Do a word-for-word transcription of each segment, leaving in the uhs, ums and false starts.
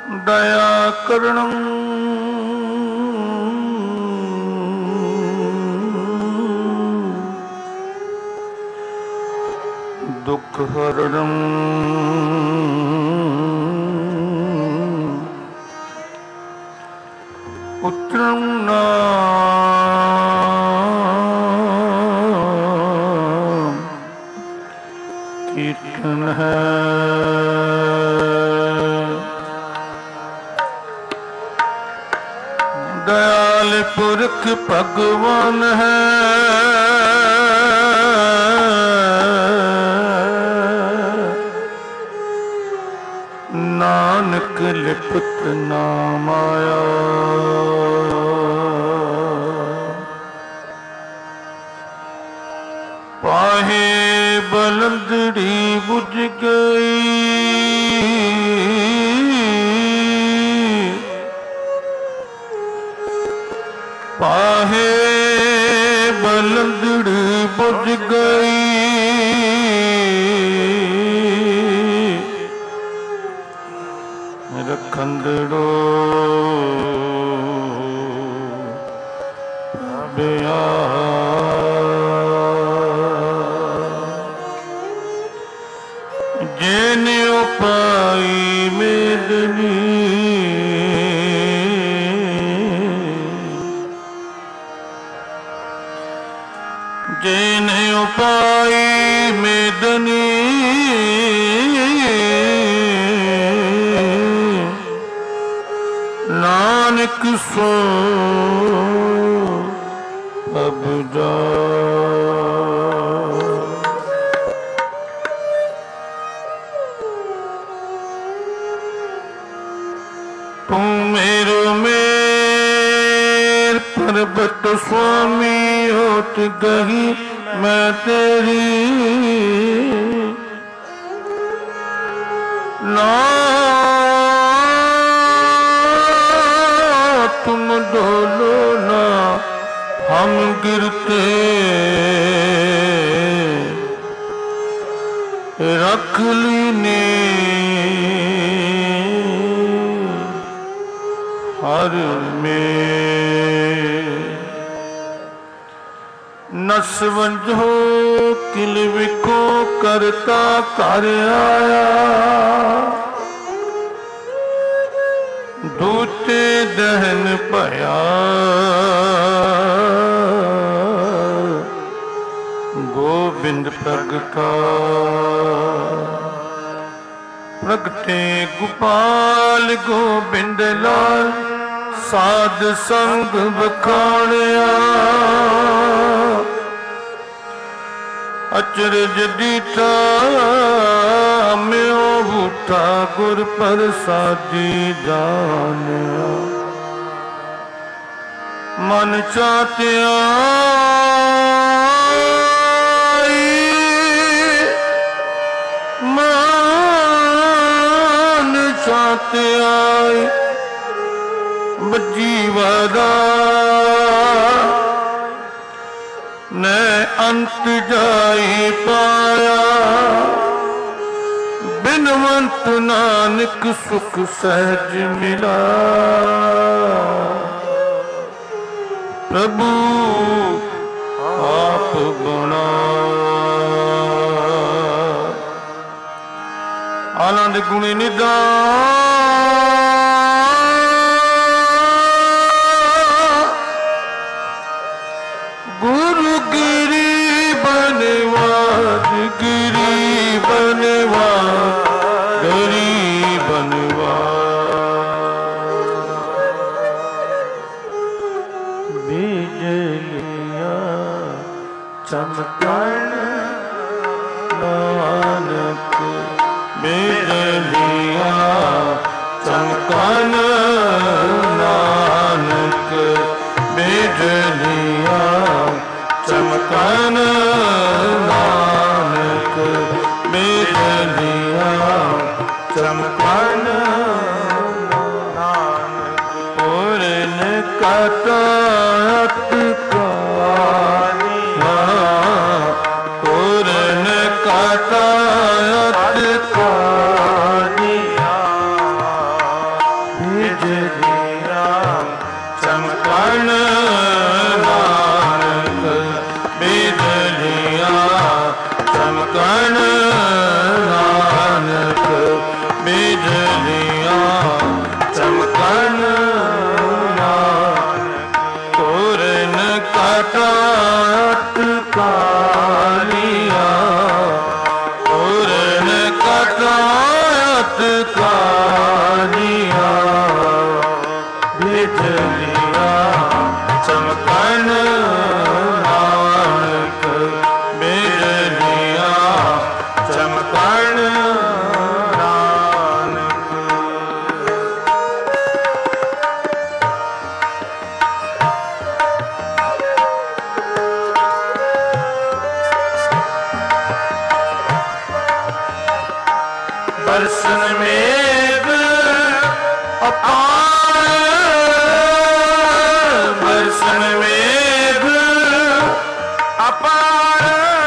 दया करणं दुख हरणं उत्तरं नाम कीर्तन है। दयाल पुरख भगवान है, नानक लिपत नाम आया। पाहे बलंदड़ी बुझ गई, पाहे बलंदड़ी बुझ गई, रखंदड़ो बिया जेने उपाई मेदनी, जेने उपाई मेदनी, नानक सो अबदा। तू मेरो मेर पर्वत स्वामी होत गही मैं तेरी, ना तुम डोलो ना हम गिरते, रख ली ने हर में। नस वंझो किल विको करता कर आया, दूते दहन भया गोबिंद प्रगटा। प्रगटे गोपाल गोबिंद लाल, साध संग बखाणिया। अचरज दीठा म्यो बूठा गुर प्रसादी जानिया। मन चाहतिया मान चाहतिया बजीवारा ने अंत जाई पाया। बिनवंत नानक सुख सहज मिला, प्रभु आप बना। आनंद गुणी निदान, गुरु गिरी बनवास, गिरी बनवास, गिरी बनवास। बिजलियाँ चमकन नानक, बिजलियाँ चमकन नानक, बिजलियाँ चमकन नानक, बिजलियाँ चमकन नानक। पूरन कटात कालिया, पूरन कटात कालिया। बरसन मेघ अपार, बरसन मेघ अपार,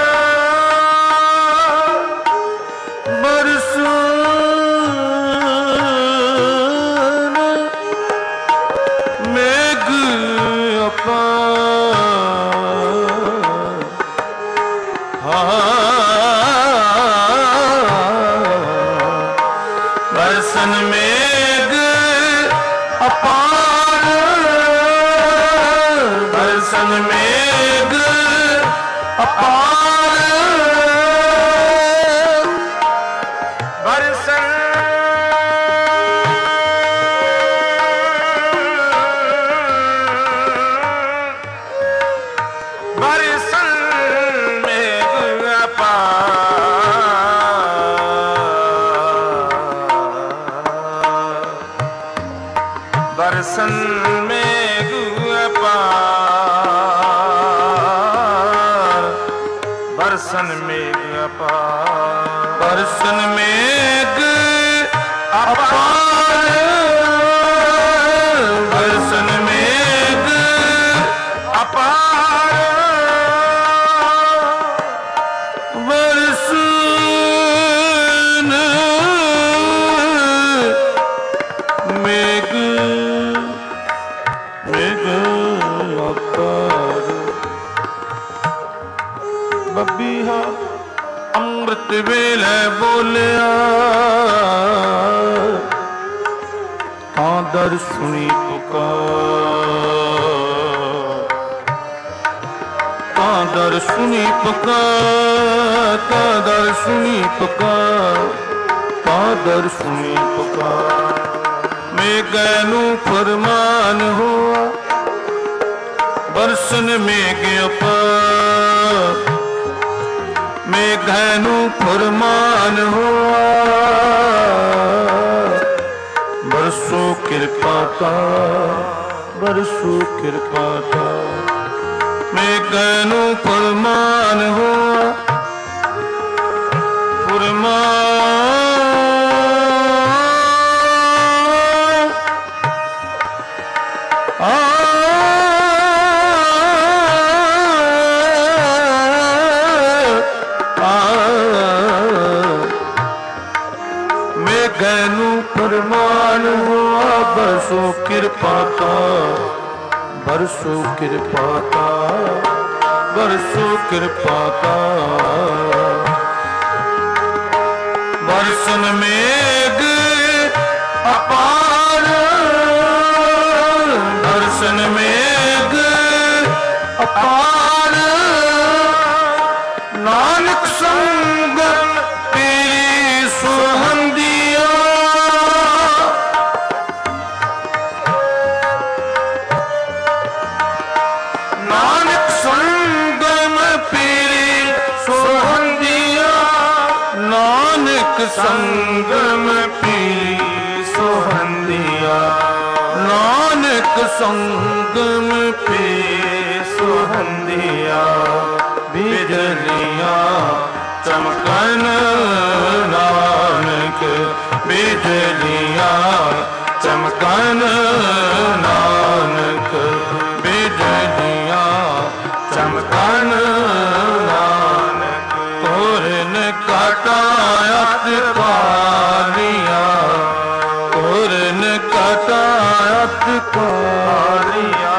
बरसन मेघ अपार, बरसन मेघ अपार, बरसन मेघ अपार, बरसन बरसन मेघ अपार, बरसन मेघ अपार, बरसन मेघ अपार, बरसन मेघ अपार, बरसन मेघ अपार, बरसन मेघ मेघ अपार। बबीहा अमृत वेले बोलिया, तां दर सुनी पुकार, तां दर सुनी पुकार, तां दर सुनी पुकार, तां दर सुनी पुकार। मेघनु फरमान हुआ, बरसन मेघ अपार, मेघनु फरमान हुआ, बरसो कृपा का, बरसो कृपा का। मेघनु फरमान हुआ, फरमान आ मेघनु फरमान हुआ, बरसो कृपा का, बरसो कृपा का, बरसो कृपा का। बरसन मेघ अपार, बरसन मेघ अपार, नानक संग तेरी सुहंदिया, नानक संगम पीरी सुहंदिया, नानक संगम पीरी सुहंदिया, नानक संगम पीरी सुहंदिया। बिजलियां चमकन नानक, बिजलियां चमकन नानक, बिजलियां चमकन नानक। पूरन कटायत कालिया, पूरन कटायत कालिया,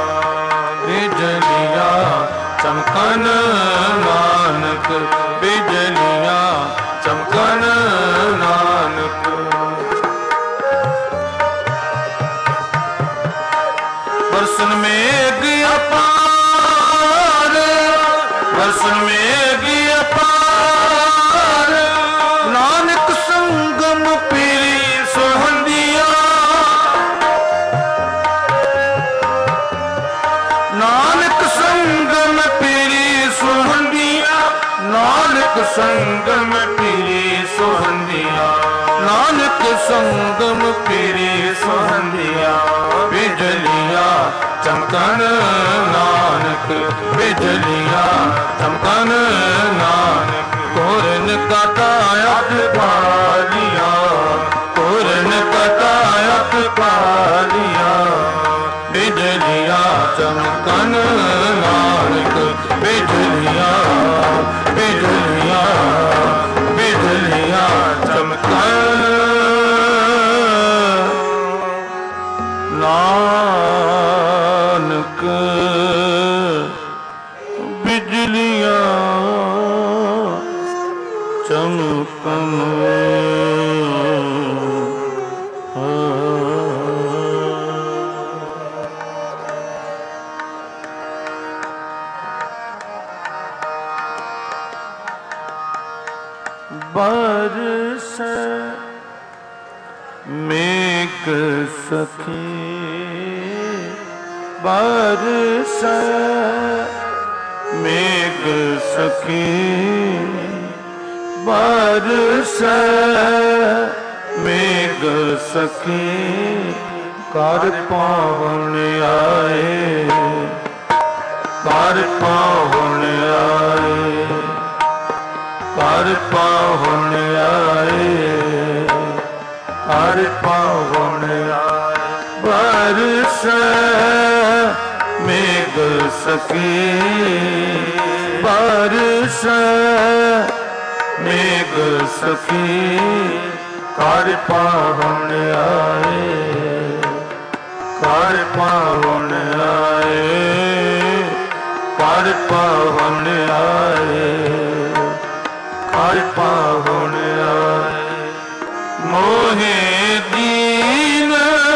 बिजलियां चमकन नानक, बिजलियां चमकन नानक। बरसन मेघ अपार, बरसन मेघ अपार, नानक संगम पीरी सुहंदिया, नानक संगम पीरी सुहंदिया, नानक संगम पीरी सुहंदिया, नानक संगम पीरी सुहंदिया। बिजलियां चमकन नानक, बिजलियां चमकन नानक। पूरन कटायत कालिया, ਚਮਕਮ बरस मेघ सखी बरस मेघ सखी बरस मेघ सखी कर पावन आए कर पावन आए कर पावन आए कर पावन आए बरस मेघ सखी बरस मेघ सखी कर पावन आए कर पावन आए कर पावन आए कर पावन आए मोहे दीन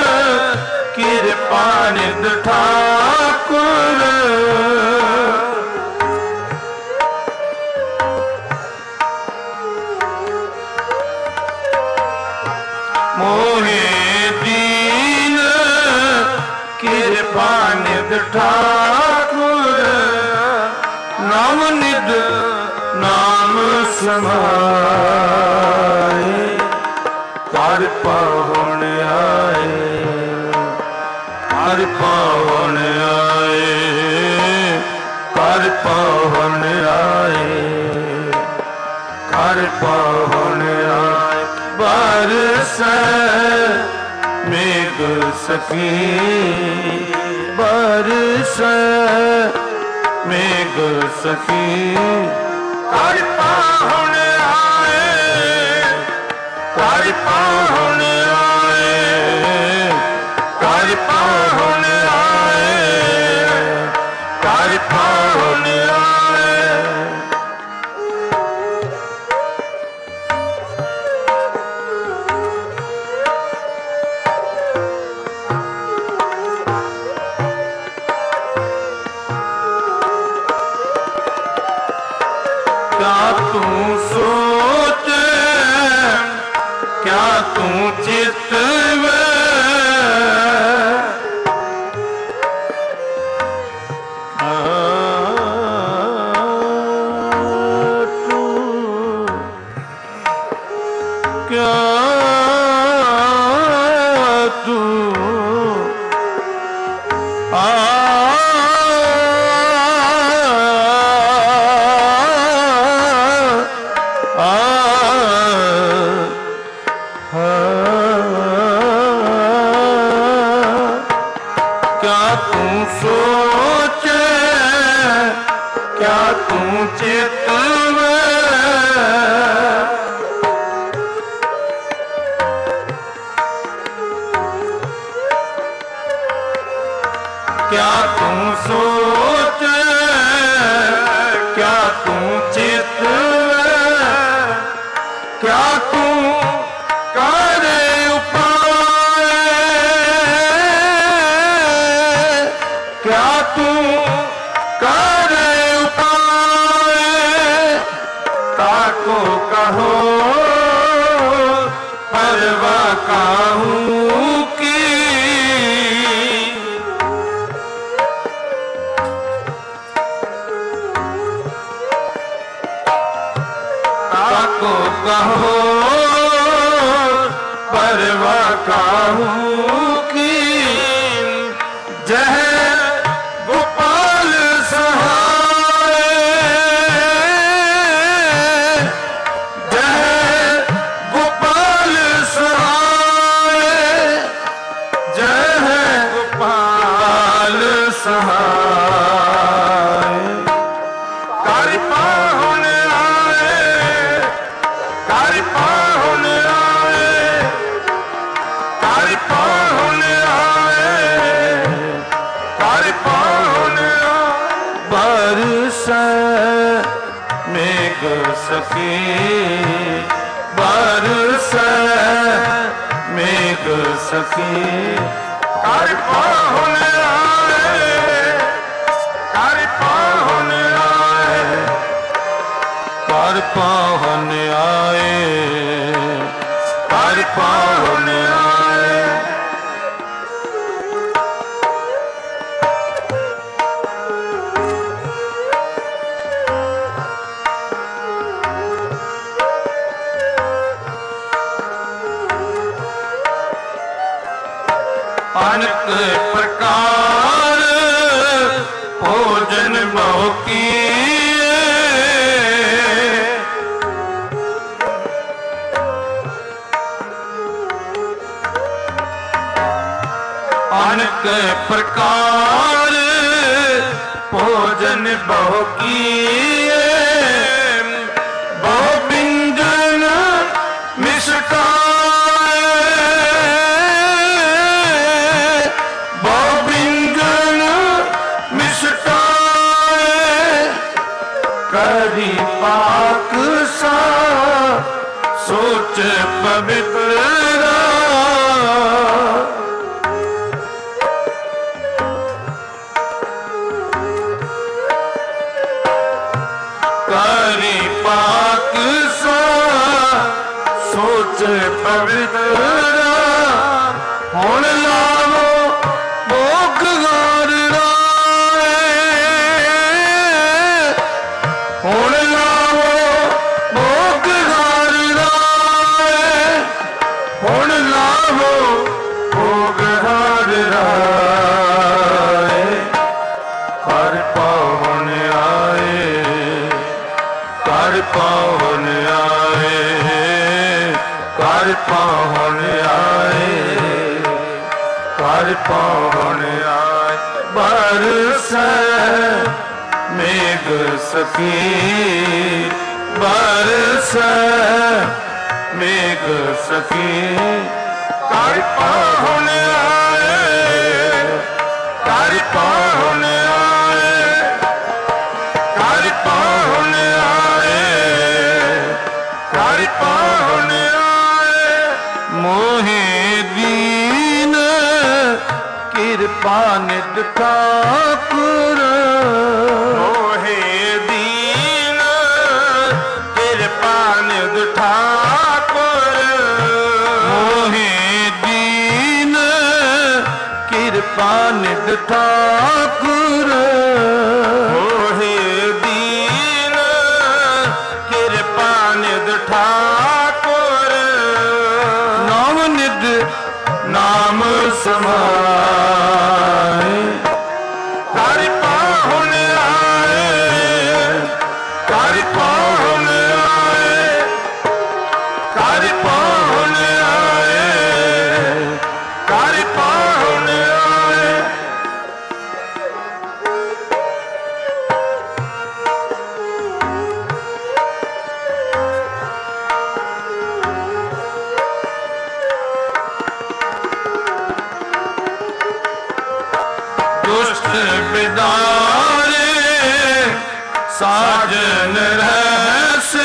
कृपा निध ठाकुर मोहे दीन कृपा निध ठाकुर नाम निध नाम समाए कर पावन आए कर पावन आए कर पावन आए कर पावन आए बरस मेघ सखी बरस मेघ सखी कर पावन आए कर पावन आए कर पावन आए कर पावन आए क्या तू सोच क्या तू चित क्या तू आ क्या तू सोच क्या तू चित क्या तू सोच क्या तू चित क्या तू करे उपाय क्या तू करे उपाय ताको कहो परवा काहू की ताको कहो परवा काहू की जह गोपाल सहाय जह गोपाल सहाय जह गोपाल सहाय कर पावन आए कर पावन आए कर पावन सखी बरसै मेघ सखी। कर पाहुन आए कर पाहुन आए कर पाहुन आए कर पाहुन आए। अनेक प्रकार भोजन बहु किए अनेक प्रकार भोजन बहु किए बहु व्यंजन मिष्ठान करी पाक सा सोच पवित्र करी पाक सा सोच पवित्र हुण लावो भोग गार हुण लावो भोग हार राय हुण लावो भोग हार राय। कर पाहुन आए कर पाहुन आए कर पाहुन आए कर पाहुन आए। बरसै मेघ सखी बरसै मेघ सखी। कर पाहुन आए कर पाहुन आए कर पाहुन आए कर पाहुन आए। मोहे दीन कृपा निध ठाकुर मोहे दीन कृपा निध ठाकुर मोहे दीन कृपा निध ठाकुर मोहे दीन कृपा निध ठाकुर। नाम निध नाम समाए कर पाहुन आए कर पाहुन आए कर पाहुन आए कर पाहुन आए। दुष्ट बिदारे साजन रहसे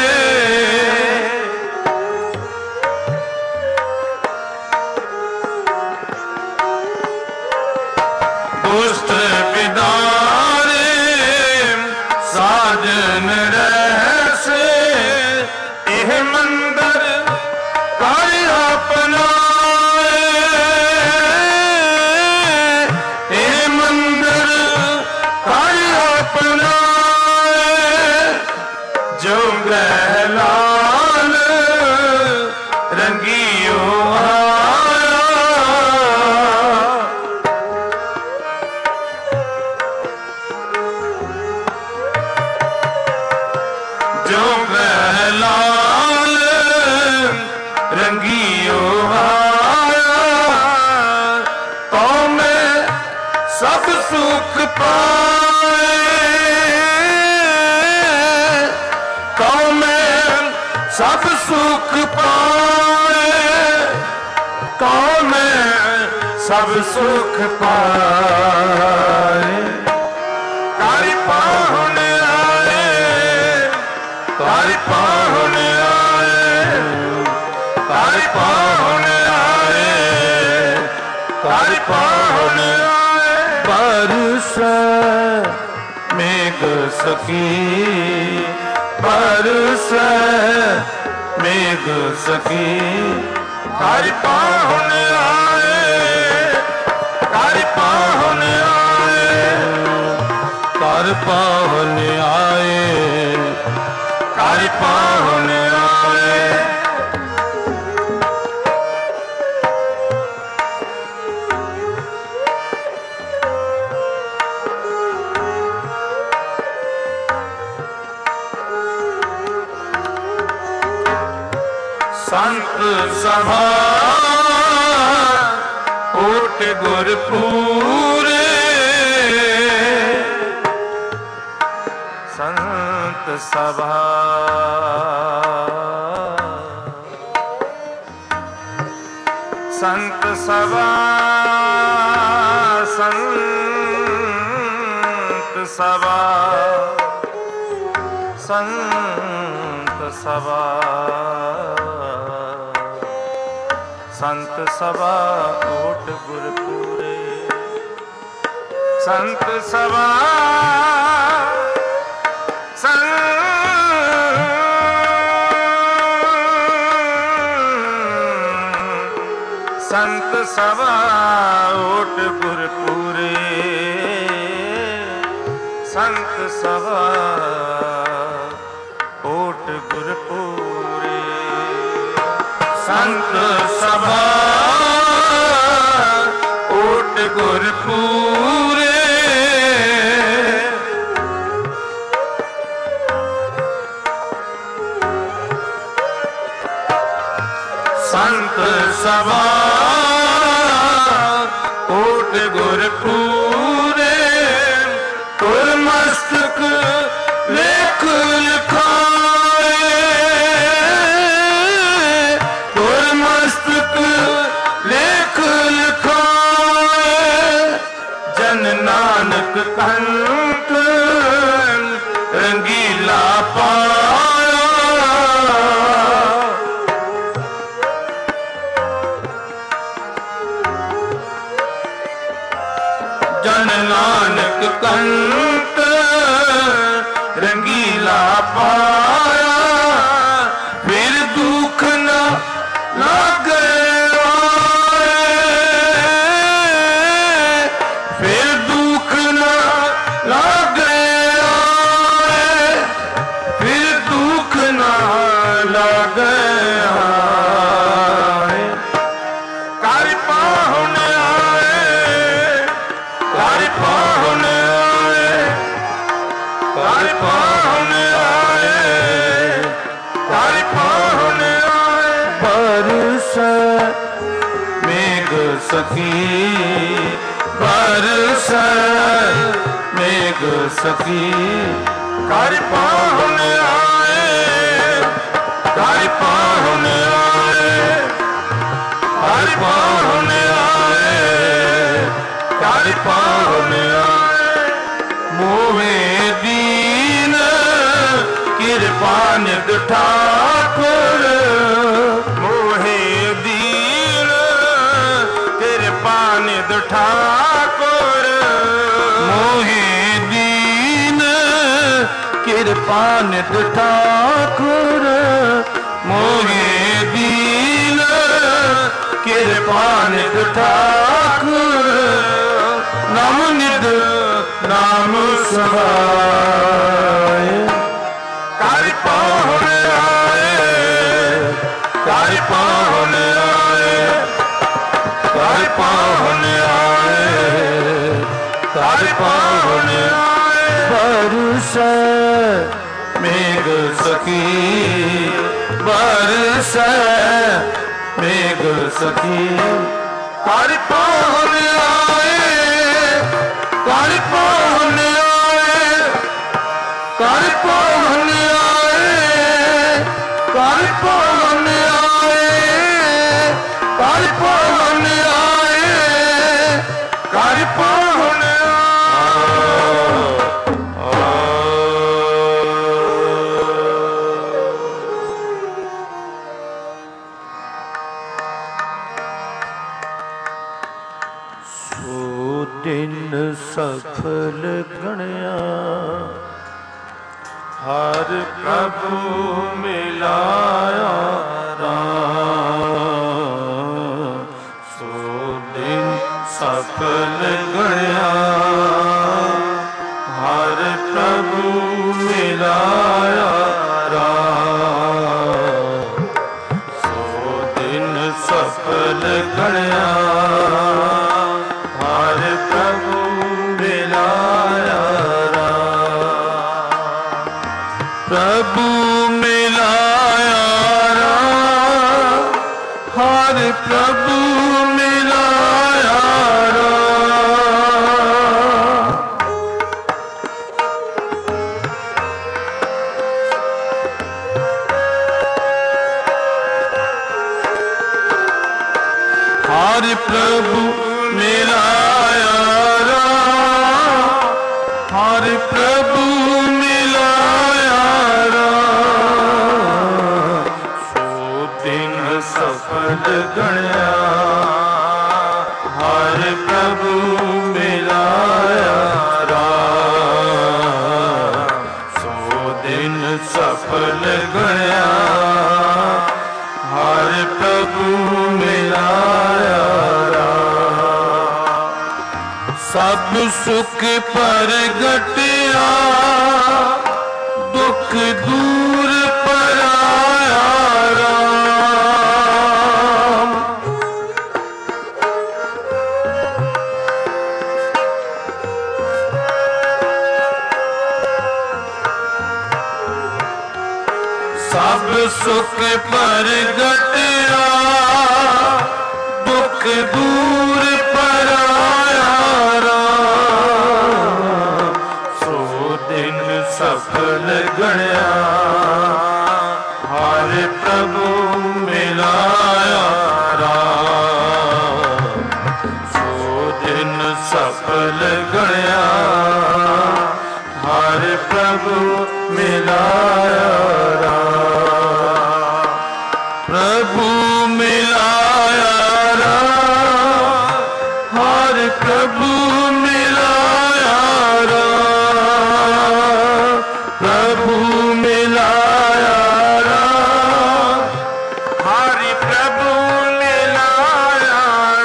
दुष्ट बिदारे साजन रहसे एह मंदिर कर अपना जो गहलाल रंगियो आया जो गहलाल रंगियो आया तो मैं सब सुख पाए तो मैं सब सुख पाए तो मैं सब सुख पाए। कर पाहुन आए कर कर पाहुन आए, कर पाहुन आए, कर पाहुन आए। बरस मेघ सकी, बरस मेघ सकी, कर पाहुन आए, कर पाहुन आए, कर पाहुन आए, कर पाहुन आए। संत सभा ओट गुरपूरे, संत सभा संत सभा संत सभा संत सभा संत सभा ओट गुरपूरे, संत सभा संत सभा ओट गुरपूरे, संत सभा ओट गुरपूरे, संत सभा ओट गुरपूरे, संत सभा ओट गुरपूरे। तुर मस्तक लेख लिखाए, तुर मस्तक लेख लिखाए, जन नानक कंठ रंगीला पाया, जन नानक कंठ रंगीला पाया। फिर दुख न लागे आए, फिर दुख न लागे आए, फिर दुख न लागे आए। कर पाहुन आए, कर पाहुन आए, कर पाहुन आए, कर पाहुन आए। बरस मेघ सकी, बरस मेघ सकी, कर पाहुन आए, कर पाहुन आए, कर पाहुन आए, कर पाहुन आए। मोहे दीन कृपा निध ठाकुर, मोहे दीन कृपा निध ठाकुर, मोहे दीन कृपा निध ठाकुर, मोहे दीन कृपा निध ठाकुर। नाम निध नाम सहाय, कर पाहुन आए, कर पाहुन आए, कर पाहुन आए, कर पाहुन आए। बरस मेघ सकी, बरस मेघ सकी, कर पाहुन आए, कर पाहुन आए, कर पाहुन आए, कर पाहुन आए, कर पाहुन आए, कर पाहुन आए। सफल गणया। हर प्रभु मिलाया राम, सो दिन सफल गणया। हर प्रभु मिलाया राम, सो दिन सफल गणया। हर प्रभु मिलाया राम, प्रभु मिलाया राम। हर प्रभु मिलाया राम, हर प्रभु मिलाया राम। हर प्रभु मिलाया राम, सो दिन सफल गणया। हर प्रभु मिलाया राम, सो दिन सफल गणया। हर प्रभु मिलाया राम, सब सुख परगटिया। दुख दूर पराया राम, सब सुख परगटिया। दुख दूर पराया राम, सो दिन सफल गणया। हर प्रभु मिलाया राम, सो दिन सफल गणया। हर प्रभु मिलाया राम, प्रभु मिलाया राम। हर प्रभु मिलाया राम, प्रभु मिलाया राम। हर प्रभु मिलाया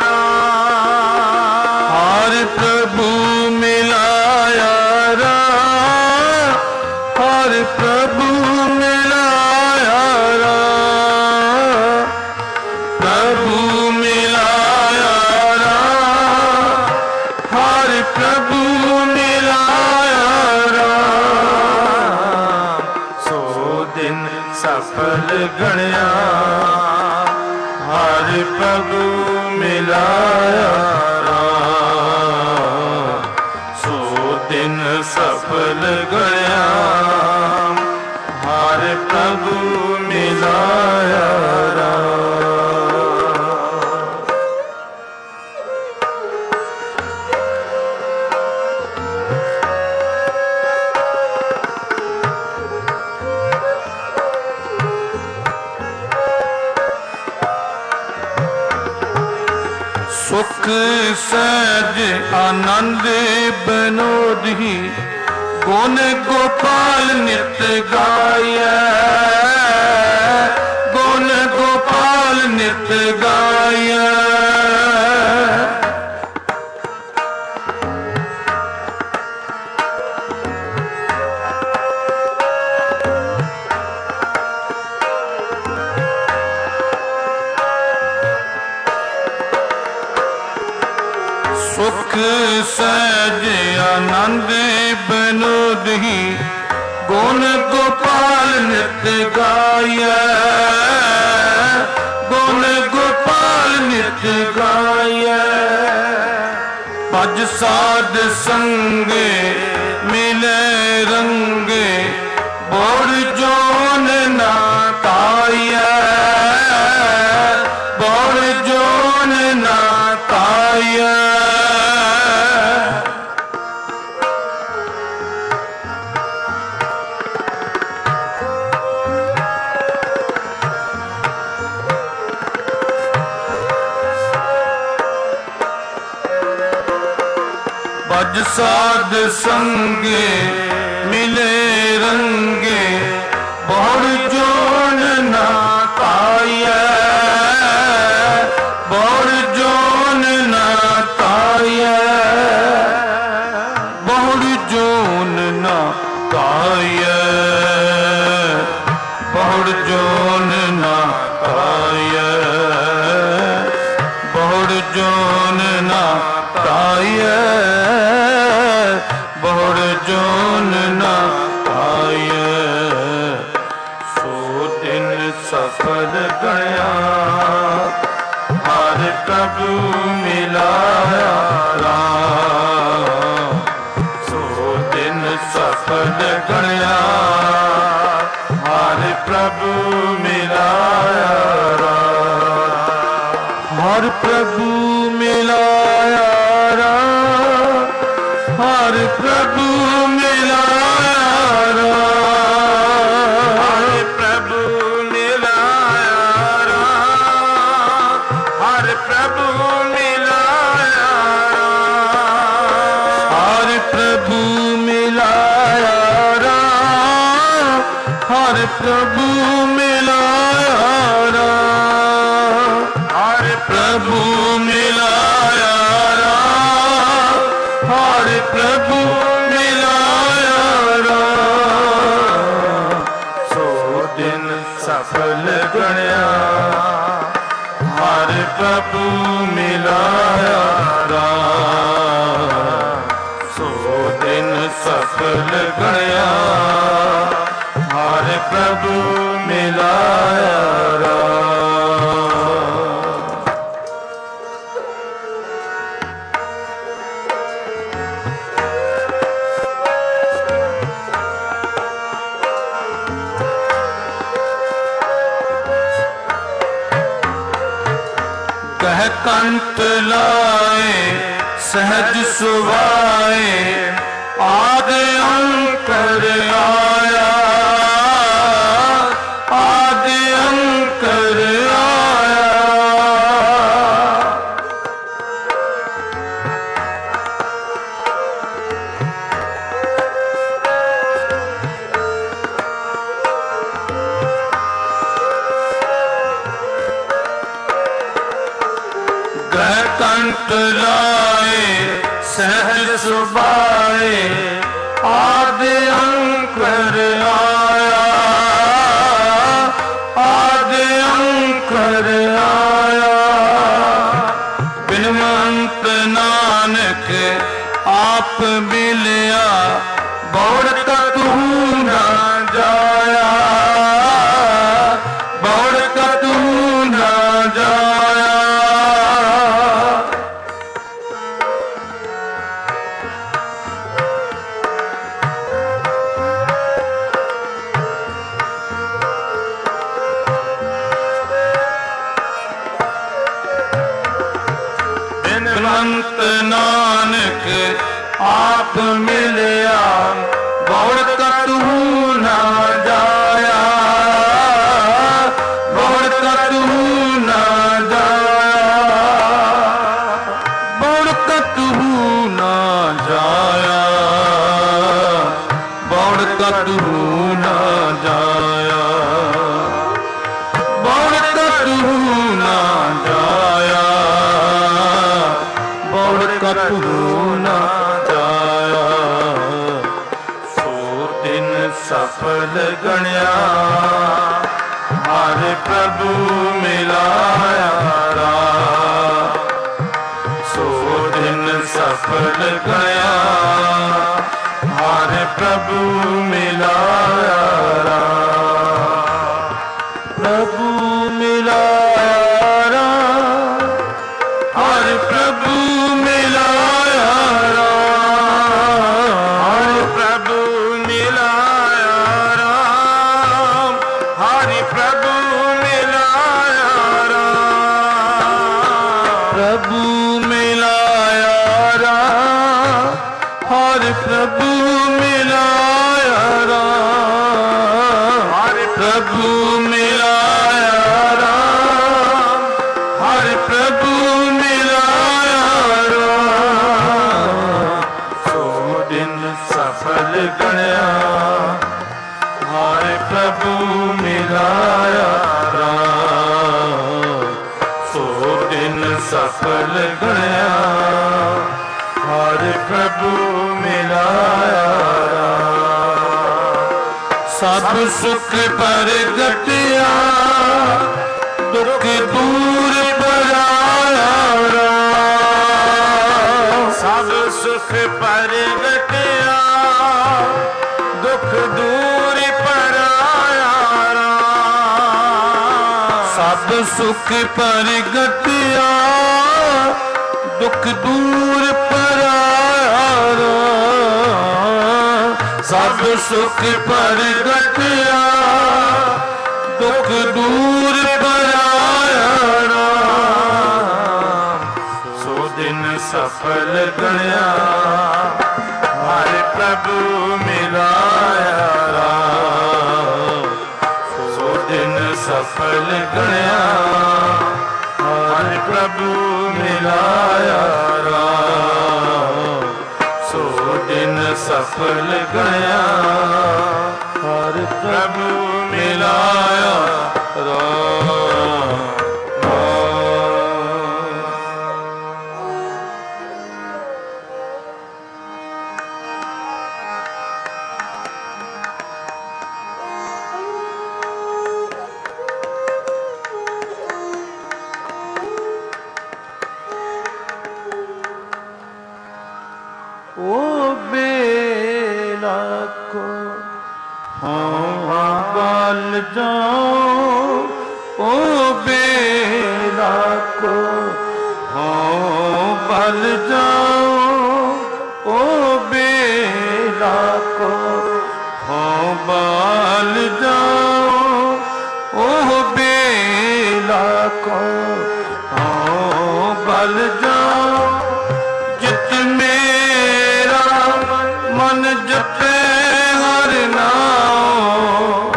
राम, हर प्रभु मिलाया राम। हर प्रभु मिलाया राम, प्रभु मिलाया राम। हर प्रभु मिलाया राम, सो दिन सफल गणया। हर प्रभु मिलाया राम, सो दिन सफल गणया। हर प्रभु मिलाया राम, सुख सहज आनंद बनोदही। गुण गोपाल नित गाया, गुण गोपाल नित गाया। सुख सहज आनंद बनोदही। गुण गोपाल नित गाया, गुण गोपाल नित गाया। भज साध संगे मिले रंगे। बोर जोन ना काया, बोर जोन ना काया। भज साध संगे मिले रंगे बहुड़ जोन ना पाइए बहुड़ जोन ना पाइए बहुड़ जोन ना पाइए बहुड़ जोन ना पाइए बहुड़ जोन ना पाइए बहुड़ जोन ना पाइए सो दिन सफल गया हर प्रभु मिलाया राम सो दिन सफल गया हर प्रभु मिलाया राम हर प्रभु मिलाया राम हर प्रभु मिलाया राम हर प्रभु मिलाया राम हर प्रभु मिलाया राम हर प्रभु मिलाया राम हर प्रभु मिलाया राम हर प्रभु मिलाया राम हर प्रभु मिलाया राम सो दिन सफल गणया हर प्रभु मिलाया राम सो दिन सफल गणया हर प्रभु मिलाया राम कह कंठ लाए सहज सुभाए आदि अंकर आया आदि अंकर आया कह कंठ लाए सहज सुभाए आदि अंकर आया आदि अंकर आया बिनवंत नानक आप मिलिया बौड़ तू ना जाया बौड़ तू ना जाया बिनवंत नानक आप मिलिया बौड़ तू ना जाया बौड़ तू ना जाया बौड़ तू ना जाया बौड़ तू ना जाया बौड़ तू ना जाया बौड़ तू ना जाया सो दिन सफल गणया हर प्रभु मिलाया राम सो दिन सफल गया हर प्रभु मिलाया राम प्रभु मिलाया राम हर प्रभु मिलाया राम हर प्रभु मिलाया राम हर प्रभु मिलाया राम प्रभु मिलाया राम हर प्रभु मिलाया राम हर प्रभु मिलाया राम सफल गणया हर प्रभु मिलाया सब सुख प्रगटिया दुख दूर पराया सब सुख प्रगटिया दुख दूर पराया सब सुख प्रगटिया दुख दूर पराया सब सुख प्रगटिया दुख दूर पराया सो दिन सफल गणया हर प्रभु मिलाया सो दिन सफल गणया हर प्रभु मिलाया सो दिन सफल गणया हर प्रभु मिलाया राम। ओ बेला को हाँ बाल जाओ ओ बेला को हाँ बाल जाओ ओ बेला को हाँ बाल जाओ ओ बेला को हाँ बाल जाओ जित मेरा मन जपे हर नाम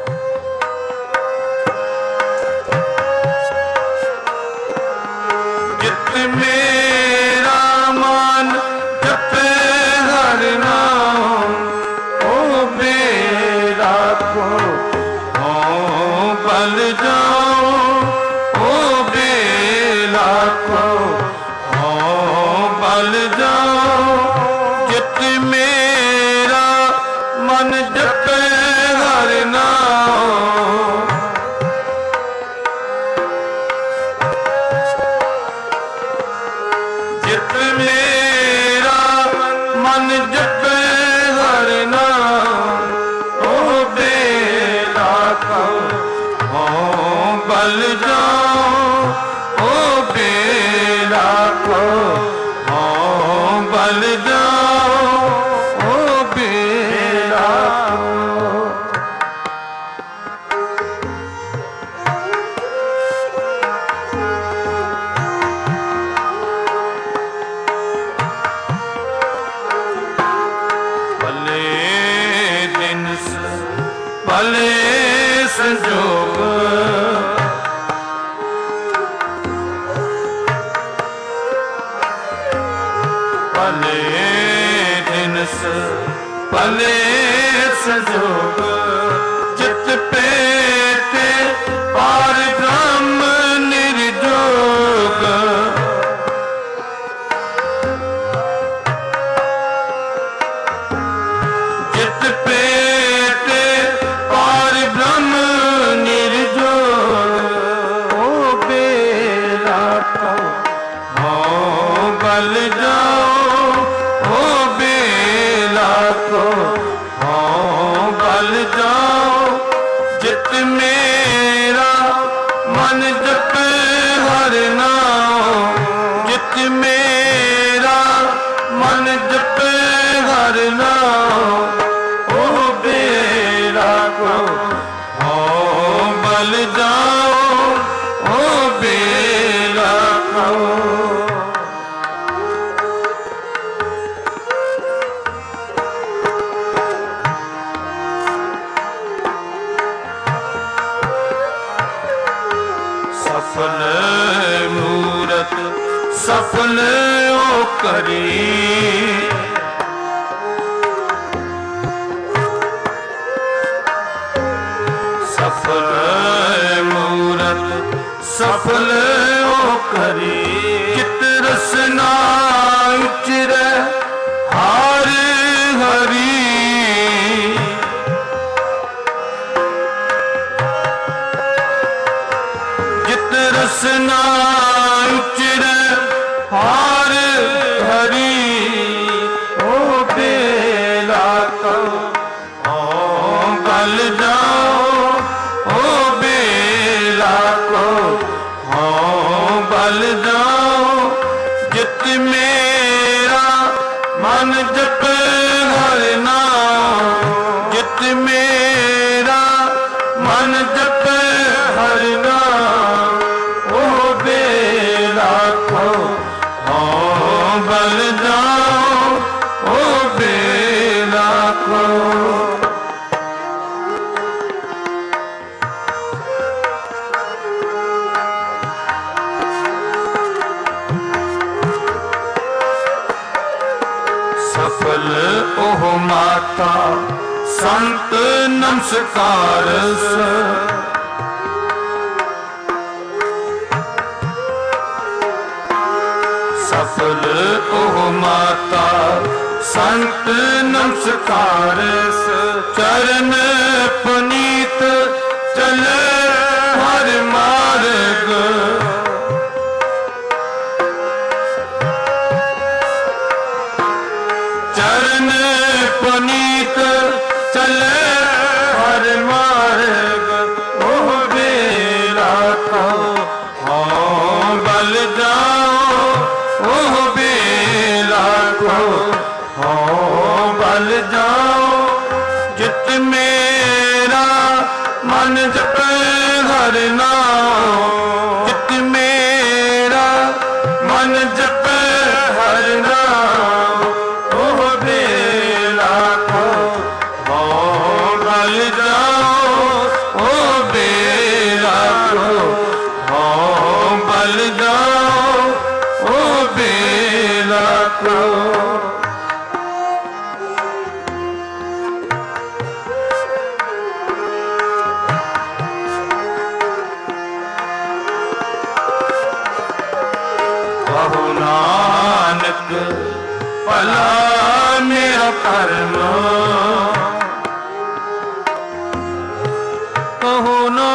जित मेरा मन जपे हर नाम ओ बेला को हाँ बल जाओ ओ बेला को हाँ बल जाओ जित मेरा मन जपे हर नाम जित मेरा मन जपे हर नाम ओ बेला को हाँ बल जाओ ओ बेला को हाँ बल जाओ ओ बेला को भले दिन भले संजोग भले दिन भले संजोग जित पेते पार ब्रह्म निर्जोग जित पेते पार ब्रह्म निर्जोग ओ बेला को हाँ बल जाओ ओ बेला को हाँ बल जाओ जित मेरा मन जपे हर नाम जित मेरा मन जपे हर नाम ओ बेला को हाँ बल जाओ ओ बेला को सफल मूरत सफल ओ करी सफल मूरत सफल ओ करी ਰਸਨਾ ਉਚਰੈ ਹਾਰ ਹਰੀ ਓ ਬੇਲਾ ਕਉ ਓ ਗਲ ਜਾਓ ਓ ਬੇਲਾ ਕਉ ਓ ਬਲ ਜਾਓ ਜਿਤ ਮੇਰਾ ਮਨ ਜਪੈ ਹਰਿ ਨਾਮ ਜਿਤ ਮੇਰਾ ਮਨ ਜਪੈ ਹਰਿ ਨਾਮ ਉਹ ਬੇਲਾ ਕਉ ਹਉ ਬਲ ਜਾਓ ਉਹ ਬੇਲਾ ਕਉ ਸਫਲ ਉਹ ਮਾਤਾ ਸੰਤ ਨਮਸਕਾਰਸ ਸਫਲ ਉਹ ਮਾਤਾ ਸੰਤ ਨਮਸਕਾਰਸ ਚਰਨ ਪੁਨੀਤ ਚਲੇ ਹਰ ਮਾਰਗ ਚਰਨ ਪੁਨੀਤ ਚਲੇ ਹਰ ਮਾਰਗ ਉਹ ਬੇਲਾ ਕਉ ਹਉ ਬਲ ਜਾਓ ਉਹ ਬੇਲਾ ਕਉ ਹਉ ਬਲ ਜਾਓ ਜਿਤ ਮੇਰਾ ਮਨ ਜਪੈ ਹਰਿ ਨਾਮ ਜਿਤ ਮੇਰਾ ਮਨ ਜਪੈ ਹਰਿ ਨਾਮ ਉਹ ਬੇਲਾ ਕਉ ਹਉ ਬਲ ਜਾਓ ਉਹ ਬੇਲਾ ਕਉ ਹਉ ਬਲ ਜਾਓ ਉਹ ਬੇਲਾ ਕਉ ਕਹੋ ਨਾਨਕ ਭਲਾ ਮੇਰਾ ਕਰਮ ਕਹੋ ਨਾ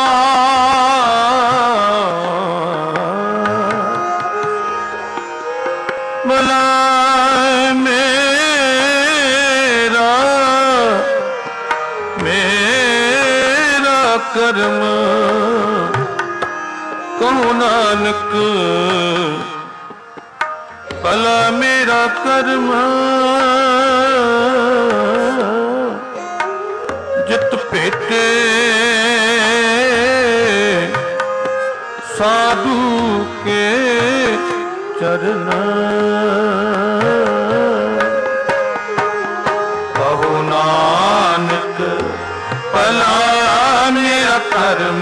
ਭਲਾ ਮੇਰਾ ਮੇਰਾ ਕਰਮ ਕਹੋ ਨਾਨਕ ਭਲਾ ਮੇਰਾ ਕਰਮ ਜਿਤ ਭੇਟੇ ਸਾਧੂ ਕੇ ਚਰਨ ਕਹੋ ਨਾਨਕ ਭਲਾ ਮੇਰਾ ਕਰਮ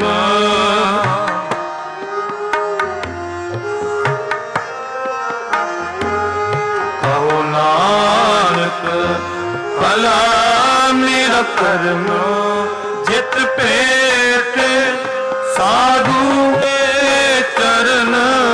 ਕਹੋ ਨਾਨਕ ਭਲਾ ਮੇਰਾ ਕਰਮ ਜਿਤ ਭੇਟ ਸਾਧੂ ਕੇ ਚਰਨ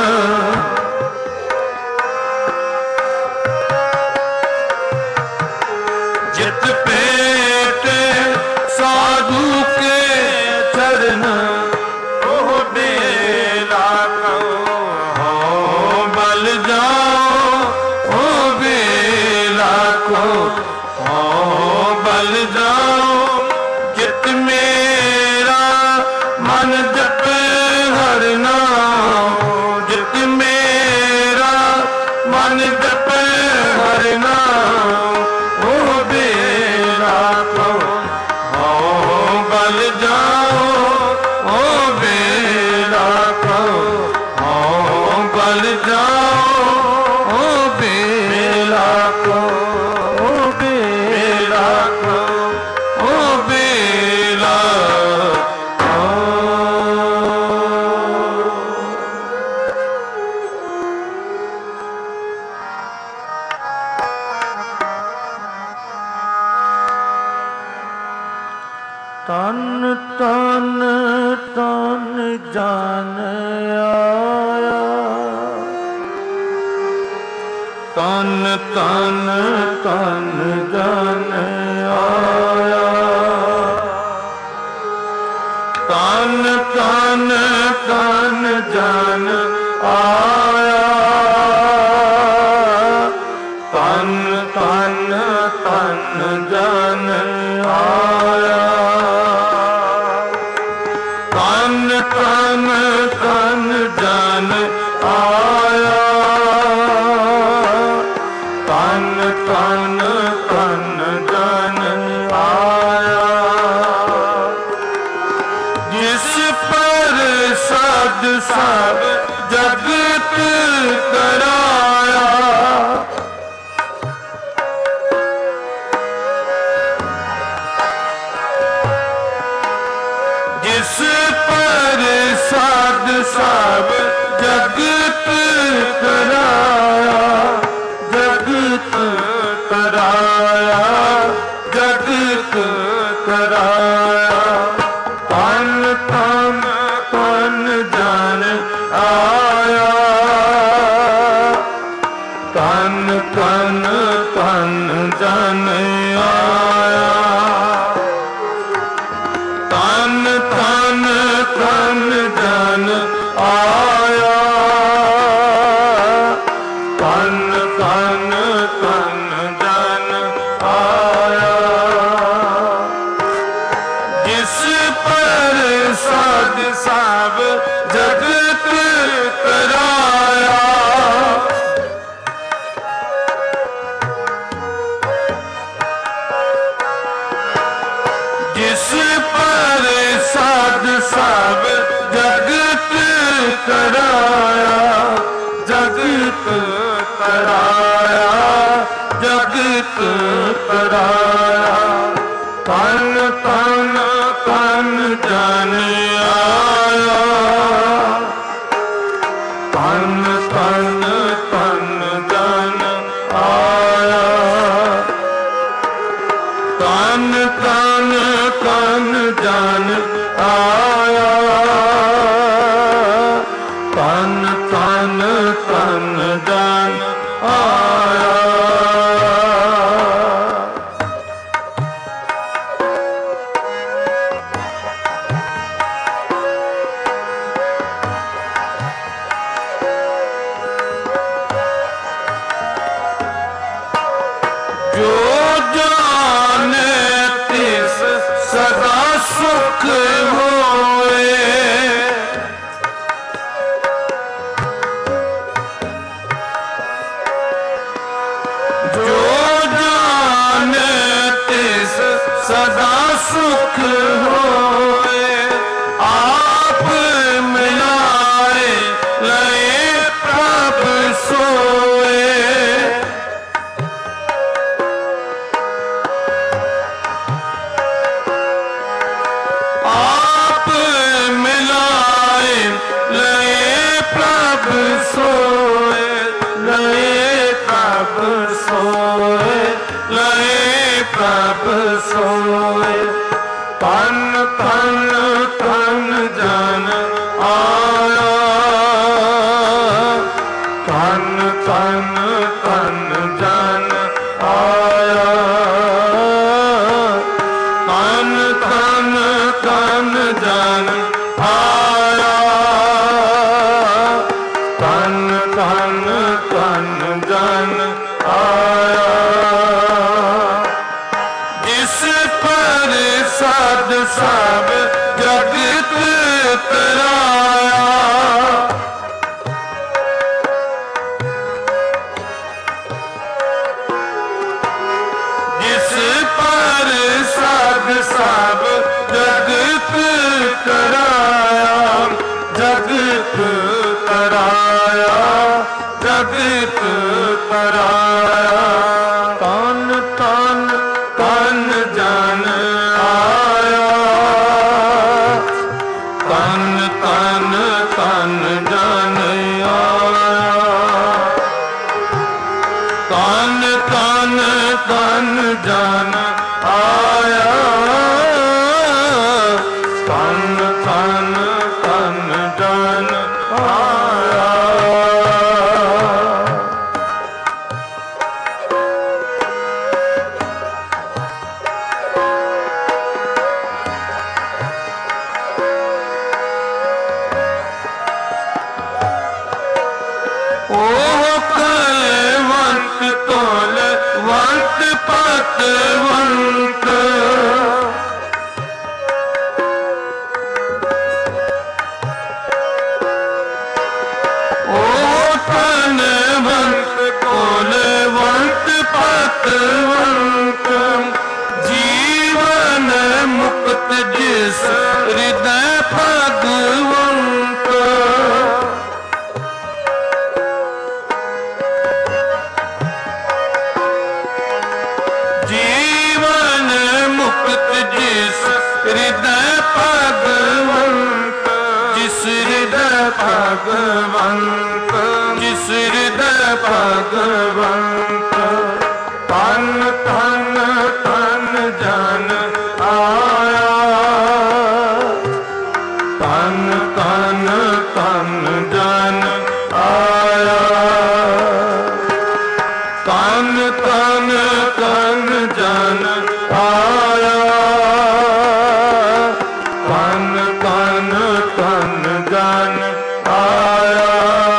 ਜਿਤ ਭੇਟ ਸਾਧੂ ਕੇ ਚਰਨ ਉਹ ਬੇਲਾ ਕਉ ਹਉ ਬਲ ਜਾਓ ਉਹ ਬੇਲਾ ਕਉ ਹਉ ਬਲ ਜਾਓ ਜਿਤ ਮੇਰਾ ਮਨ ਜਪੈ ਹਰਿ ਨਾਮ ਜਿਤ ਮੇਰਾ ਮਨ ਜਪੈ ਹਰਿ ਨਾਮ ਉਹ ਬੇਲਾ ਕਉ ਹਉ ਬਲ ਜਾਓ ਉਹ ਬੇਲਾ ਕਉ ਹਉ ਬਲ ਜਾਓ ਉਹ ਬੇਲਾ ਕਉ ਉਹ ਬੇਲਾ ਕਉ ਉਹ ਬੇਲਾ ਤਨ ਤਨ ਤਨ ਜਾਨ ਆਇਆ ਤਨ ਤਨ ਤਨ ਜਾਨ ਆਇਆ ਤਨ ਤਨ ਤਨ तन तन जन आया, तन तन तन जन आया। जिस पर सद सब जगत कराया, जिस पर सद सब जगत कराया, जगत कराया, जगत कराया। तन तन तन जन आया, तन तन तन जन आया, तन तन तन जन आया, तन तन तन जन आया। जिस पर सद सब जगत कराया, जिस पर सद सब जगत कराया, जगत कराया, जगत कराया। तन तन तन जन आया, तन तन तन जन आया, तन तन तन जन आया, तन तन तन जन आया। जो जाने तिस सदा सुख होए, जो जाने तिस सदा सुख होए। आप मिलाए लए प्रभ सोए, आप मिलाए लए प्रभ सोए, लए प्रभ सोए, लए प्रभ सोए। तन तन तन जन आया, तन तन तन जन आया, तन तन तन जन आया, तन तन तन जन आया। जिस पर सद सब जगत कराया, जिस पर सद सब जगत कराया, जगत कराया, जगत कराया। तन तन तन जन आया, तन तन तन जन आया, तन तन तन जन आया, तन तन तन जन आया। भगवंत जीवन मुक्त जिस हृदय भगवंत जीवन मुक्त जिस हृदय भगवंत जिस हृदय भगवंत जिस हृदय भगवंत तन तन तन जन आया तन तन तन जन आया तन तन तन जन आया तन तन तन जन आया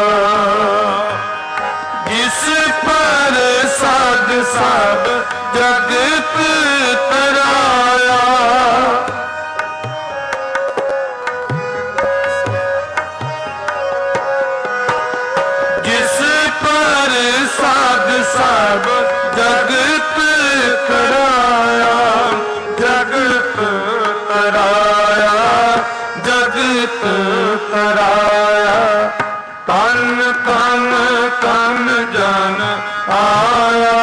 जिस पर साध सब जगत तराया जिस पर साध सब जगत तराया जगत तराया जगत तराया तन तन तन जन आया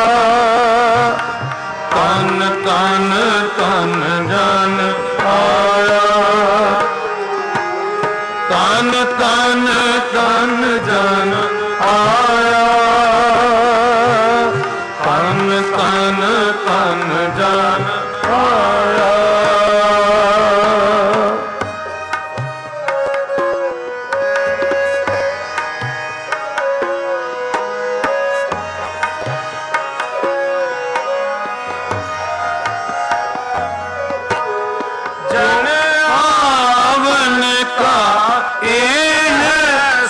तन तन तन जन आया तन तन तन जन आया तन तन तन जन आया जन आवन का ये है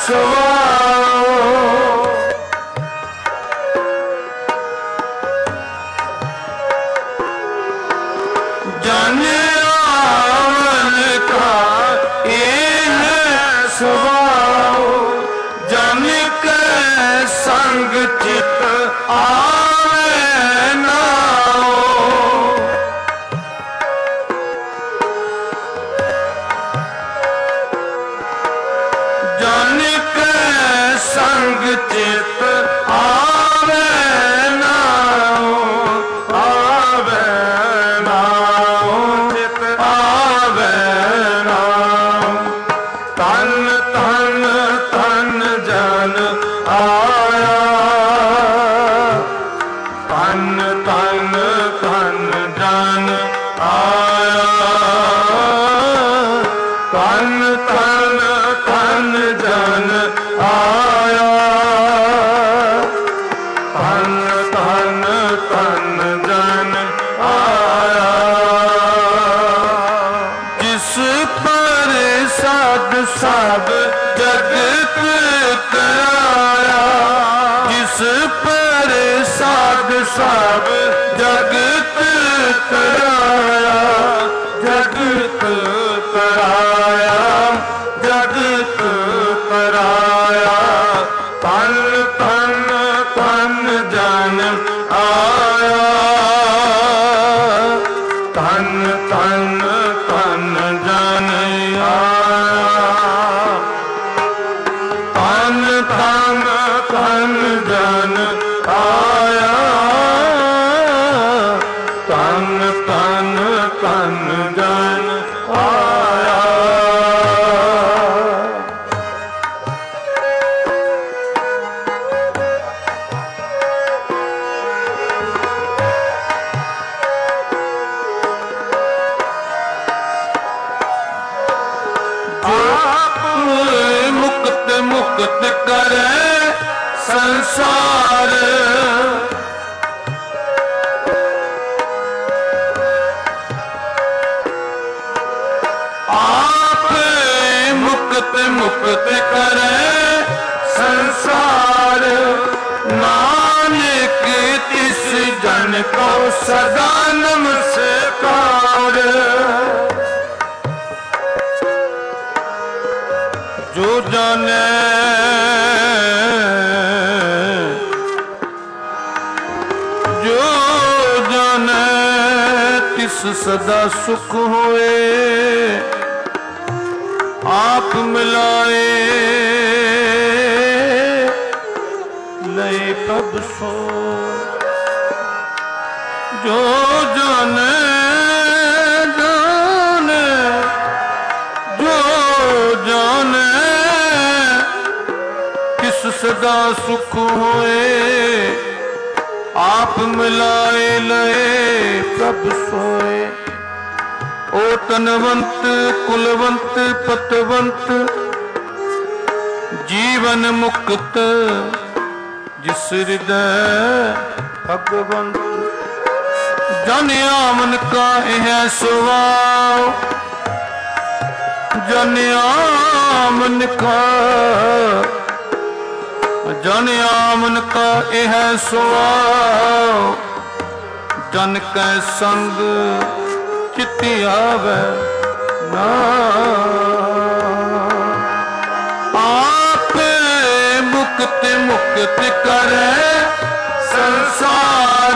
स्वभाव जन आवन का ये है स्वभाव जन के संग चित आवे नाओ जन के संग चित आवे नाओ आवे नाओ चित आवे नाओ तन तन तन जन आया तन तन तन जन आया तन तन तन जन आया तन तन तन जन आया जिस पर साध सब जगत तराया जिस पर साध सब जगत तराया जगत तराया जगत तराया तन तन तन जन आया तन तन तन जन आया तन तन तन जन आया तन तन तन जन आया आप मुक्त मुक्त करे संसार आप मुक्त मुक्त करे संसार नानक तिस जन को सदा नमस्कार जो जाने जो सदा सुख होए, आप मिलाए लय प्रभ सो। जो जाने जाने जो जाने किस सदा सुख होए, आप मिलाए लय प्रभ सोए। ओ तनवंत कुलवंत पतवंत जीवन मुक्त जिस हृदय भगवंत। जन आमन का यह स्वभाव, जन आमन का जन आमन का यह स्वभाव। जन कै संग चित्त आवे ना, आप मुक्त मुक्त करे संसार।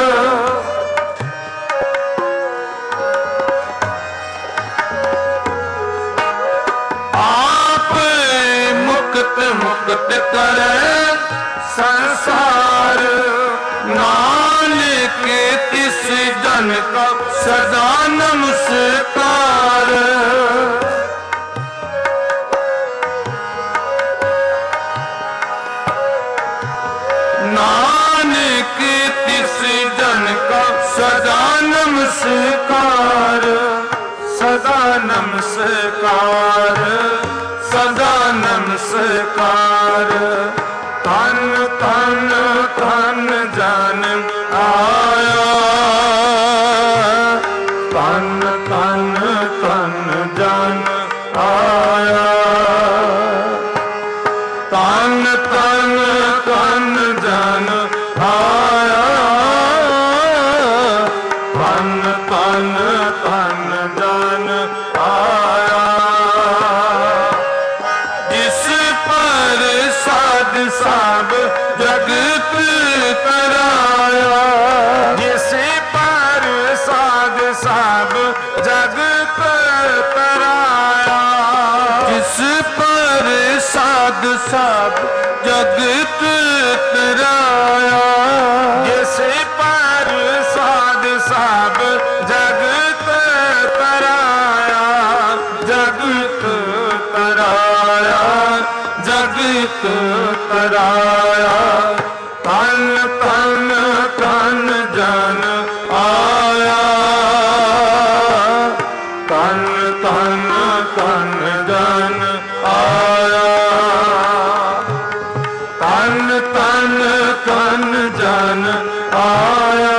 आप मुक्त मुक्त करे संसार। नानक तिस जन का सदा नमस्कार। नानक तिस जन का सदा नमस्कार। सदा नमस्कार सदा नमस्कार। तन तन तन जन आया, तन तन तन जन आया। तन तन तन जन आया, तन तन तन जन आया। जिस पर साध सब जगत तराया, जिस पर साध सब जगत तराया। जिस पर साध सब जगत तराया। जिस पर साध सब जगत तराया। जगत तराया जगत तराया। तन तन तन जन आया, तन तन तन जन आया। तन तन तन जन आया,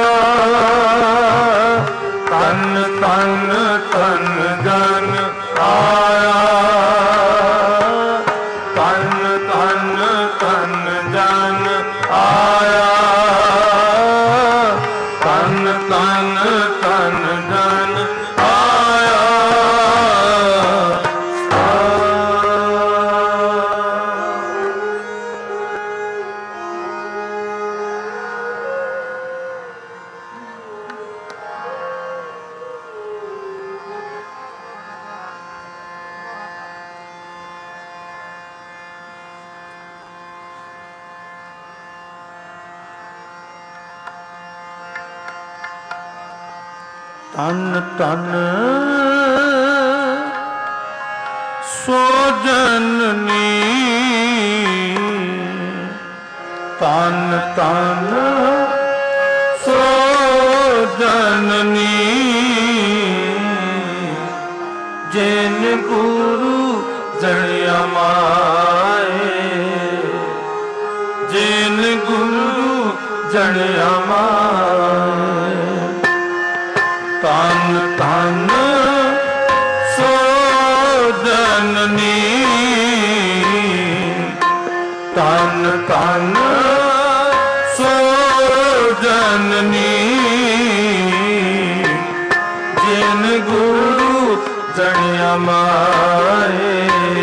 तन तन तन जन आया। तन तन तन जन आया, तन तन तन जन आया। तन तन सो जननी, तन तन सो जननी। जिन गुरु जनिया माए, जिन गुरु जनिया माए। तन तन सो जननी, तन तन सो जननी। जिन गुरु जनिया माए,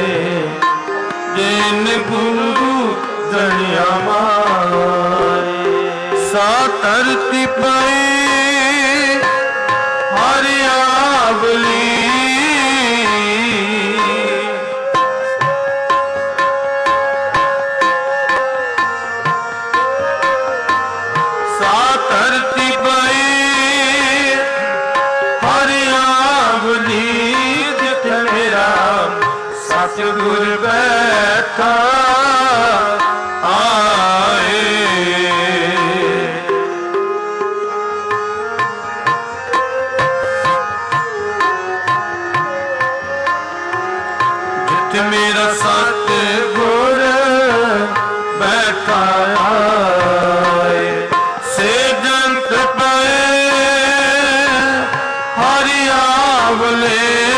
जिन गुरु जनिया माए। सा धरती पाई ਹਰਿਆਵਲੀ ਸਾ ਧਰਤੀ ਪਈ ਹਰਿਆਵਲੀ ਜਿੱਥੇ ਮੇਰਾ ਸਤਿਗੁਰ ਬੈਠਾ ਮੇਰਾ ਸਤਿਗੁਰ ਬੈਠਾ ਆਏ ਸੇ ਜੰਤ ਪਏ ਹਰਿਆਵਲੇ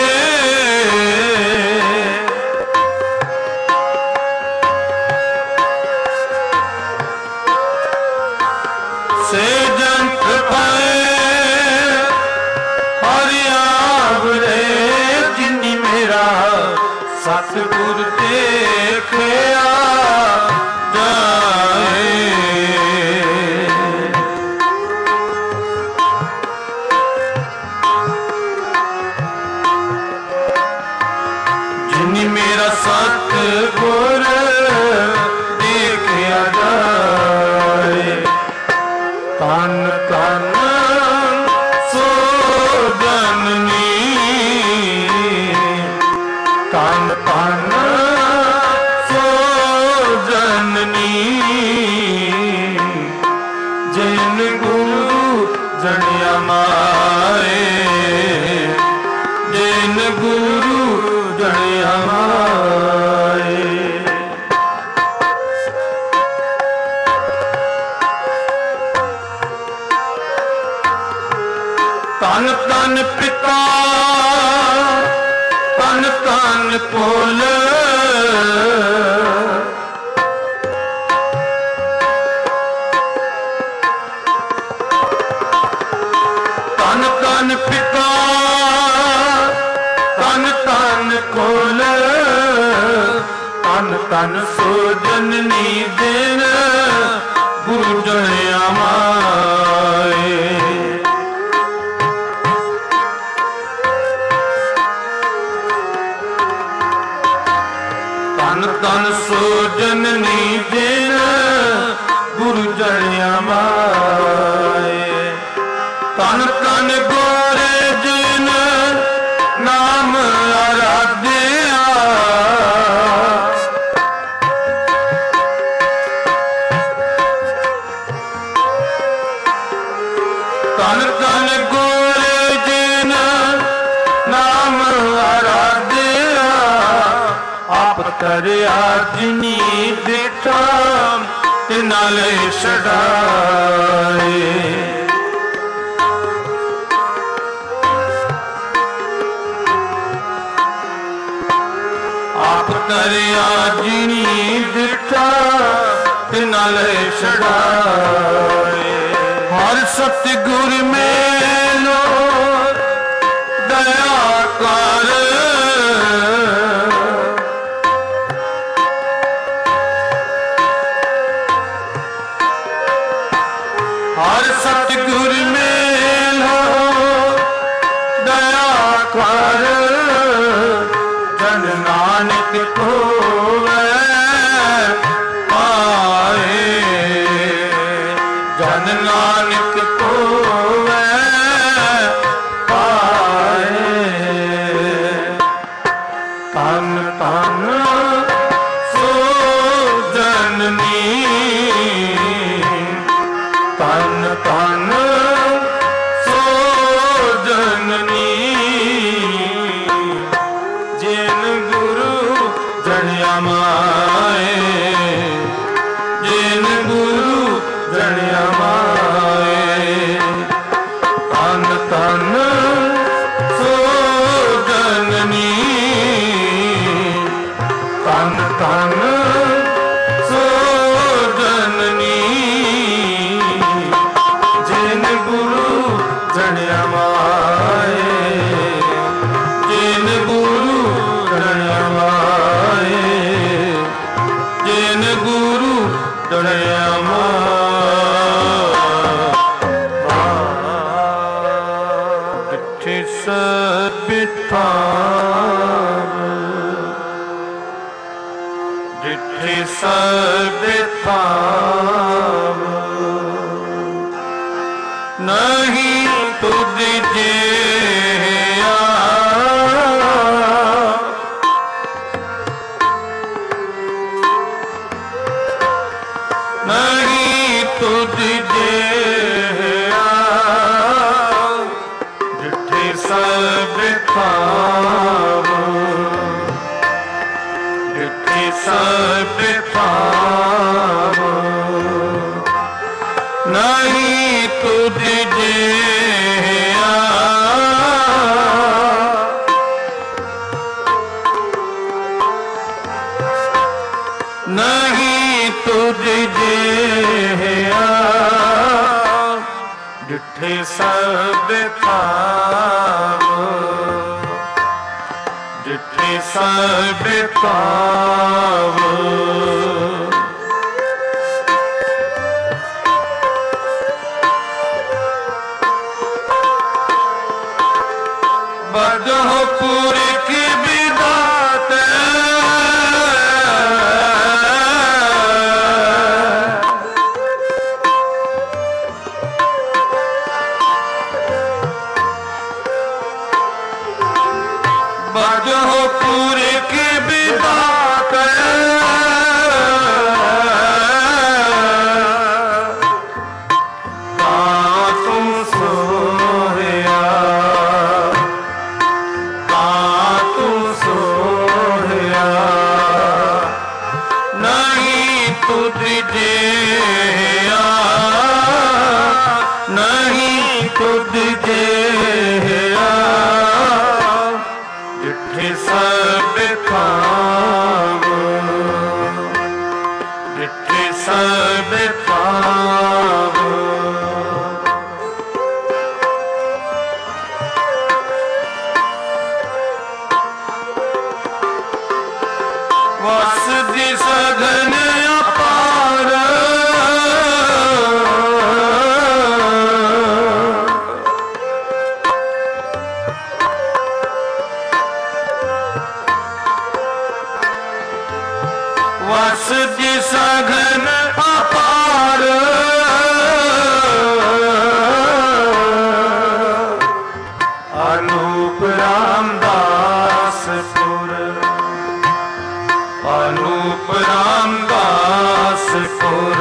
ਸੇ ਜੰਤ ਪਏ ਹਰਿਆਵਲੇ ਜਿਨੀ ਮੇਰਾ ਸਤਿਗੁਰ ਦੇਖਿਆ ਜਾਏ ਜਿਨੀ ਮੇਰਾ ਸਤਿਗੁਰ ਦੇਖਿਆ ਜਾਏ ਤਨ ਤਨ ਸੋ ਜਨਨੀ ਤਨ ਤਨ ਸੋ ਜਨਨੀ ਜਿਨ ਗੁਰੂ ਜਣਿਆ ਮਾਏ ਜਿਨ ਗੁਰੂ ਜਣਿਆ ਮਾਏ ਤਨ ਤਨ ਪਿਤਾ ਤਨ ਤਨ ਪੁੱਲ ਤਨ ਤਨ ਪਿਤਾ ਤਨ ਤਨ ਕੁਲ ਤਨ ਤਨ ਸੋ ਜਨਨੀ ਦਿਨ ਗੁਰੂ ਜਣਿਆ ਮਾਏ ਤਨ ਤਨ ਸੋ ਜਨਨੀ ਦਿਨ ਗੁਰੂ ਜਣਿਆ ਮਾਏ ਤਨ ਤਨ ਗੋਰੇ ਜਿਨ ਨਾਮ ਆਰਾਧਿਆ ਤਨ ਤਨ ਗੋਰੇ ਜਿਨ ਨਾਮ ਆਰਾਧਿਆ ਆਪ ਤਰਿਆ ਜਿਨੀ ਦੇਖਾ ਤੇ ਨਾਲੇ ਛਡਾਏ ਆਪ ਤਰਿਆ ਜਿਨੀ ਦੇਖਾ ਤੇ ਨਾਲੇ ਛਡਾਏ ਹਰ ਸਤਿਗੁਰ ਮੇਲੋ ਦਇਆ ਕਰ ਹਰ ਸਤਿਗੁਰ ਮੇਲੋ ਦਇਆ ਕਰ ਜਨ ਨਾਨਕ ਹੋਵੇ ਪਾਏ ਜਨ ਨਾਨਕ ਹੋਵੇ ਪਾਏ ਤਨ ਤਨ ਸੋ ਜਨਨੀ ਤਨ ਤਨ ਸੋ ਜਨਨੀ ਜਿਨ ਗੁਰੂ ਜਣਿਆ ਮਾਏ ਜਿਨ ਗੁਰੂ ਜਣਿਆ ਮਾਏ ਤਨ ਤਨ ਸੋ ਜਨਨੀ ਤਨ ਤਨ ਸੋ ਜਨਨੀ ਜਿਨ ਗੁਰੂ ਜਣਿਆ ਮਾਏ ਜਿਨ ਗੁਰੂ ਜਣਿਆ ਮਾਏ ਜਿਨ ਗੁਰੂ ਜਣਿਆ ਮਾਏ ਜਿੱਥੇ ਸਭ ਥਾਮ ਨਹੀਂ ਤੁਧ ਜਿਹਾ, ਨਹੀਂ ਤੁਧ ਜਿਹਾ, ਜਿੱਥੇ ਸਭ ਥਾਮ, ਜਿੱਥੇ ਸਭ ਥਾਮ ਨਹੀਂ ਤੁਧ ਜਿਹਾ, ਨਹੀਂ ਤੁਧ ਜਿਹਾ, ਜਿੱਥੇ ਸਭ ਥਾਮ, ਜਿੱਥੇ ਸਭ ਥਾਮ ਬਦਹੁ ਪੁਰਖ ਵਿਦਾਤਾ, ਬਦਹੁ ਪੁਰਖ ਵਿਦਾਤਾ, ਤਾ ਤੁਮ ਸੋਹਿਆ, ਤੁਧ ਜਿਹਾ, ਨਹੀਂ ਤੁਧ ਜਿਹਾ, ਜਿੱਥੇ ਸਭ ਥਾਮ, ਜਿੱਥੇ ਸਭ ਥਾਮ ਵਸਦੀ ਸਗਨ ਅਪਾਰ, ਵਸਦੀ ਸਗਨ ਅਪਾਰ, ਅਨੂਪ ਰਾਮਦਾਸ ਪੁਰ, ਅਨੂਪ ਰਾਮਦਾਸ ਪੁਰ,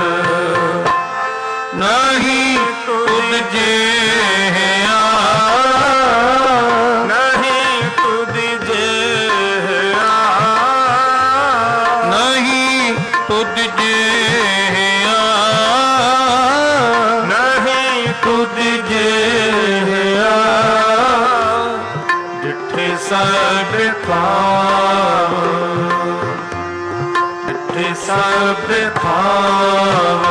ਨਹੀਂ ਤੁਧ ਜਿਹਾ, ਨਹੀਂ ਤੁਧ ਜਿਹਾ, ਨਹੀਂ ਤੁਧ ਜਿਹਾ, ਨਹੀਂ ਤੁਧ ਜਿਹਾ, ਜਿੱਥੇ ਸਭ ਥਾਮ, ਜਿੱਥੇ ਸਭ ਥਾਮ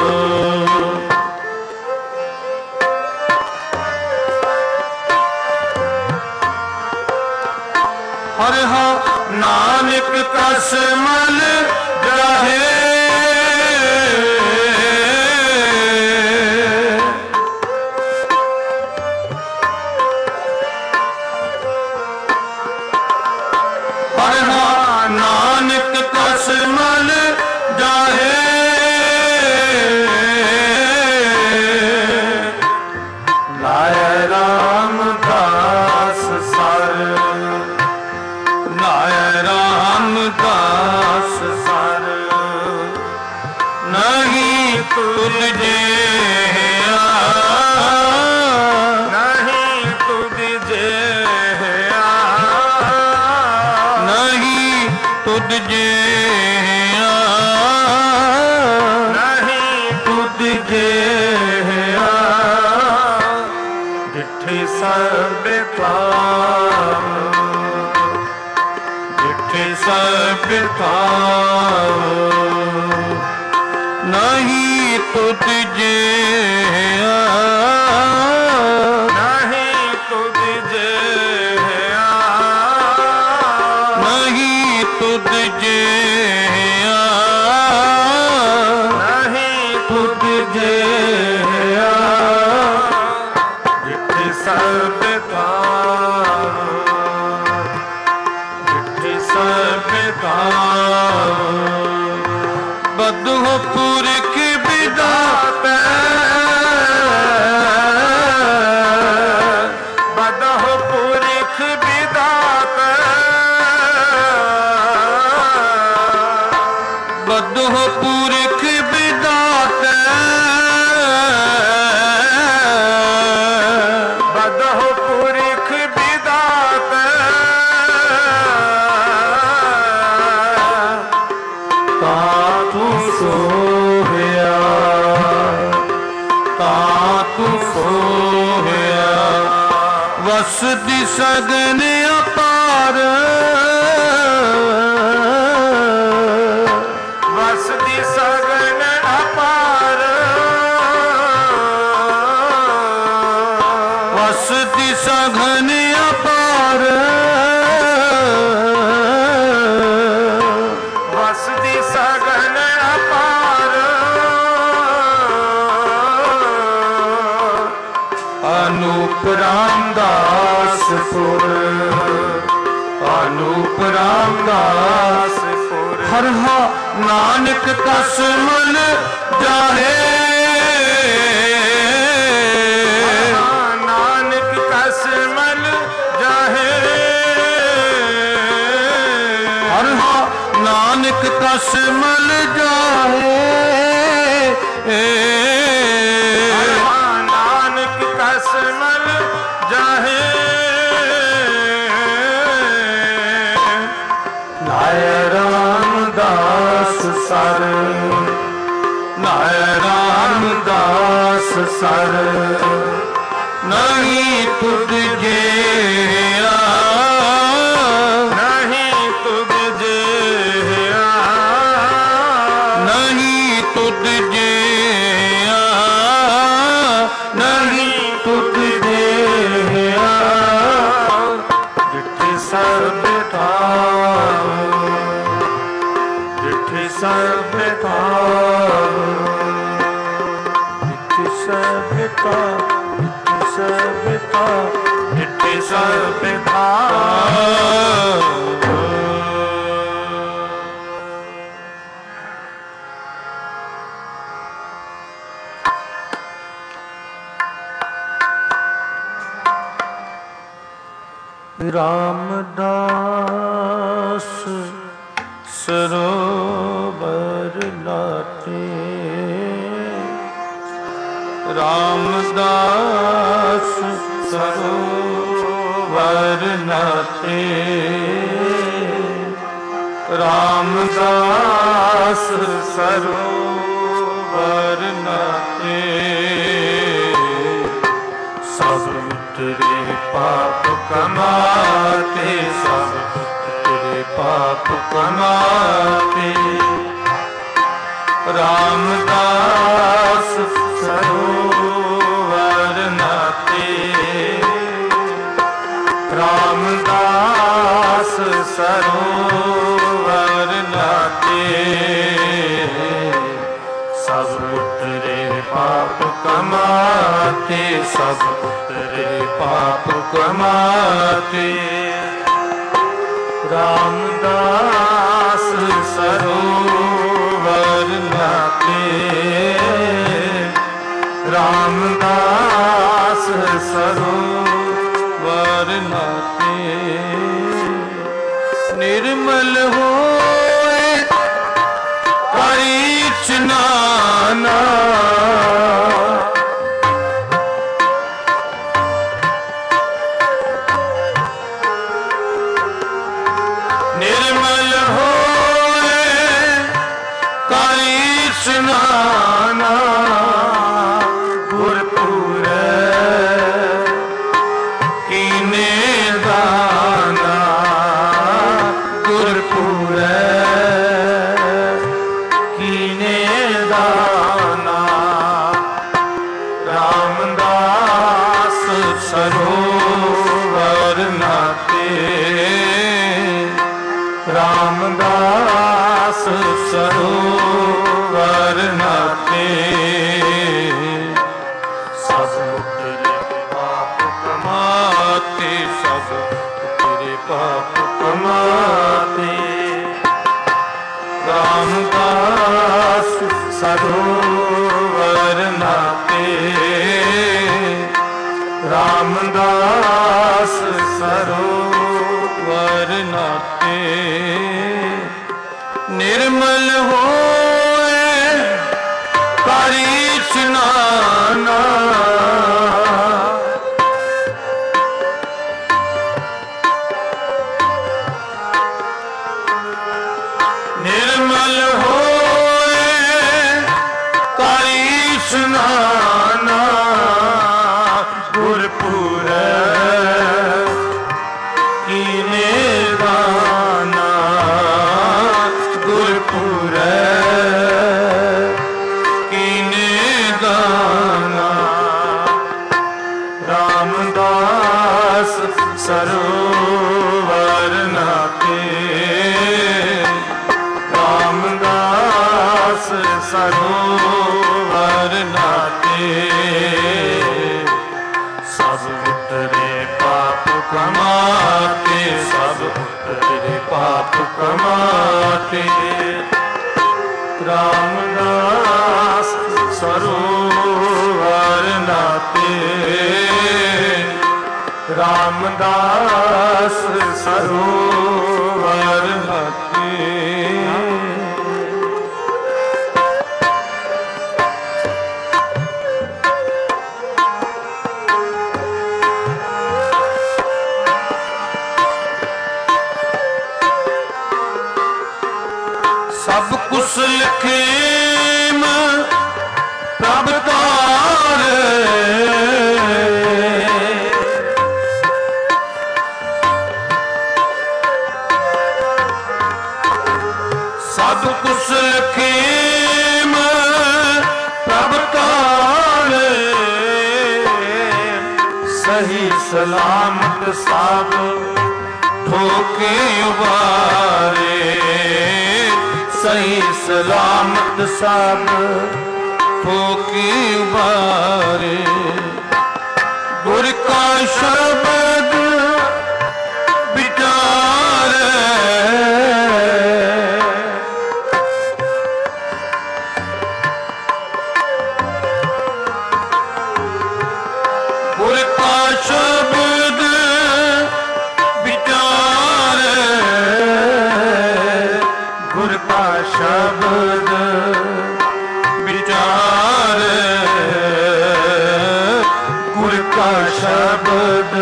ਹਰਿ ਹਾ ਨਾਨਕ ਕਸ ਮਨ ਜਾਹੇ, ਹਰਿ ਹਾ ਨਾਨਕ ਕਸ ਮਨ ਜਾਹੇ, ਲਾਇ ਰਾਮਦਾਸ ਸਰ, ਲਾਇ ਰਾਮਦਾਸ ਸਰ, ਨਹੀਂ ਤੁਧ ਜਿਹਾ, ਨਹੀਂ ਤੁਧ ਜਿਹਾ, ਨਹੀਂ ਤੁਧ ਜਿਹਾ, ਨਹੀਂ ਤੁਧ ਜਿਹਾ, ਜਿੱਥੇ ਸਭ ਥਾਮ, ਜਿੱਥੇ ਸਭ ਥਾਮ ਨਹੀਂ ਤੁਧ ਜਿਹਾ, ਨਹੀਂ ਤੁਧ ਜਿਹਾ, ਨਹੀਂ ਤੁਧ ਜਿਹਾ, ਨਹੀਂ ਤੁਧ ਜਿਹਾ, ਜਿੱਥੇ ਸਭ ਥਾਮ, ਜਿੱਥੇ ਸਭ ਥਾਮ बदहो पुरख विधाता बदहो पुरख विधाता बदहो पुरख विधाता बदहो पुरख विधाता तातु सोहया तातु सोहया वसदी सगन अपार वसदी सगन अपार वसदी सगन अपार वसदी सगन अपार अनूप रामदासपुर अनूप रामदासपुर हर हा नानक कसमल जाहे नानक कसमल जाहे हर हा नानक कसमल जाहे नानक कसमल जाहे नाय रामदास सर नाय रामदास सर नहीं तुझ जेया नहीं तुझ जेया नहीं तुझ जेया नहीं तुझ जेया जिठे सब था जिठे सब था जिठे सब था जिठे सब था जिठे सब था रामदास सरोवर लाते रामदास सरोवर लाते रामदास सरोवर लाते सब तेरे पाप कमाते सब तेरे पाप कमाते रामदास सरोवर नाते रामदास सरोवर नाते सब तेरे पाप कमाते सब तेरे पाप कमाते रामदास सरोवर नाते रामदास सरोवर नाते निर्मल होए करी स्नाना निर्मल होए करी स्नाना गुरपुर कीने दाना गुरपुर कीने दाना रामदास सरोवर नाते रामदास सरोवर नाते सब तेरे पाप कमाते सब तेरे पाप कमाते ਰਾਮਦਾਸ ਸਰੋਵਰ ਨਾਤੇ, ਰਾਮਦਾਸ ਸਰੋਵਰ ਨਾਤੇ। ਨਿਰਮਲ ਹੋਏ ਕਰੀ ਇਸ਼ਨਾਨ, ਨਿਰਮਲ ਹੋਏ ਕਰੀ ਇਸ਼ਨਾਨ, ਗੁਰਪੁਰੈ ਕੀਨੇ ਦਾਨਾ, ਗੁਰਪੁਰੈ ਕੀਨੇ ਦਾਨਾ। ਰਾਮਦਾਸ ਸਰੋਵਰ ਨਾਤੇ, ਰਾਮਦਾਸ ਸਰੋਵਰ ਨਾਤੇ। ਸਭ ਉਤਰੇ ਪਾਪ ਕਮਾਤੇ, ਸਭ ਉਤਰੇ ਪਾਪ ਕਮਾਤੇ। ਰਾਮਦਾਸ ਸਰੋਵਰ ਨਾਤੇ, ਰਾਮਦਾਸ ਸਰੋਵਰ ਨਾਤੇ। ਸਭ ਕੁਸਲ ਖੇਮ ਪ੍ਰਭ ਤਾਰੇ, ਸਭ ਕੁਸਲ ਖੇਮ ਪ੍ਰਭ ਤਾਰੇ। ਸਹੀ ਸਲਾਮਤ ਸਭ ਠੋਕੇ ਉਬਾਰੇ, ਸਹੀ ਸਲਾਮਤ ਸਭ ਠੋਕੇ ਉਬਾਰੇ। ਗੁਰ ਕਾ ਸ਼ਬਦ ਵਿਚਾਰੇ, ਗੁਰ ਕਾ ਸ਼ਬਦ ਵਿਚਾਰੇ, ਗੁਰ ਕਾ ਸ਼ਬਦ ਵਿਚਾਰੇ, ਗੁਰ ਕਾ ਸ਼ਬਦ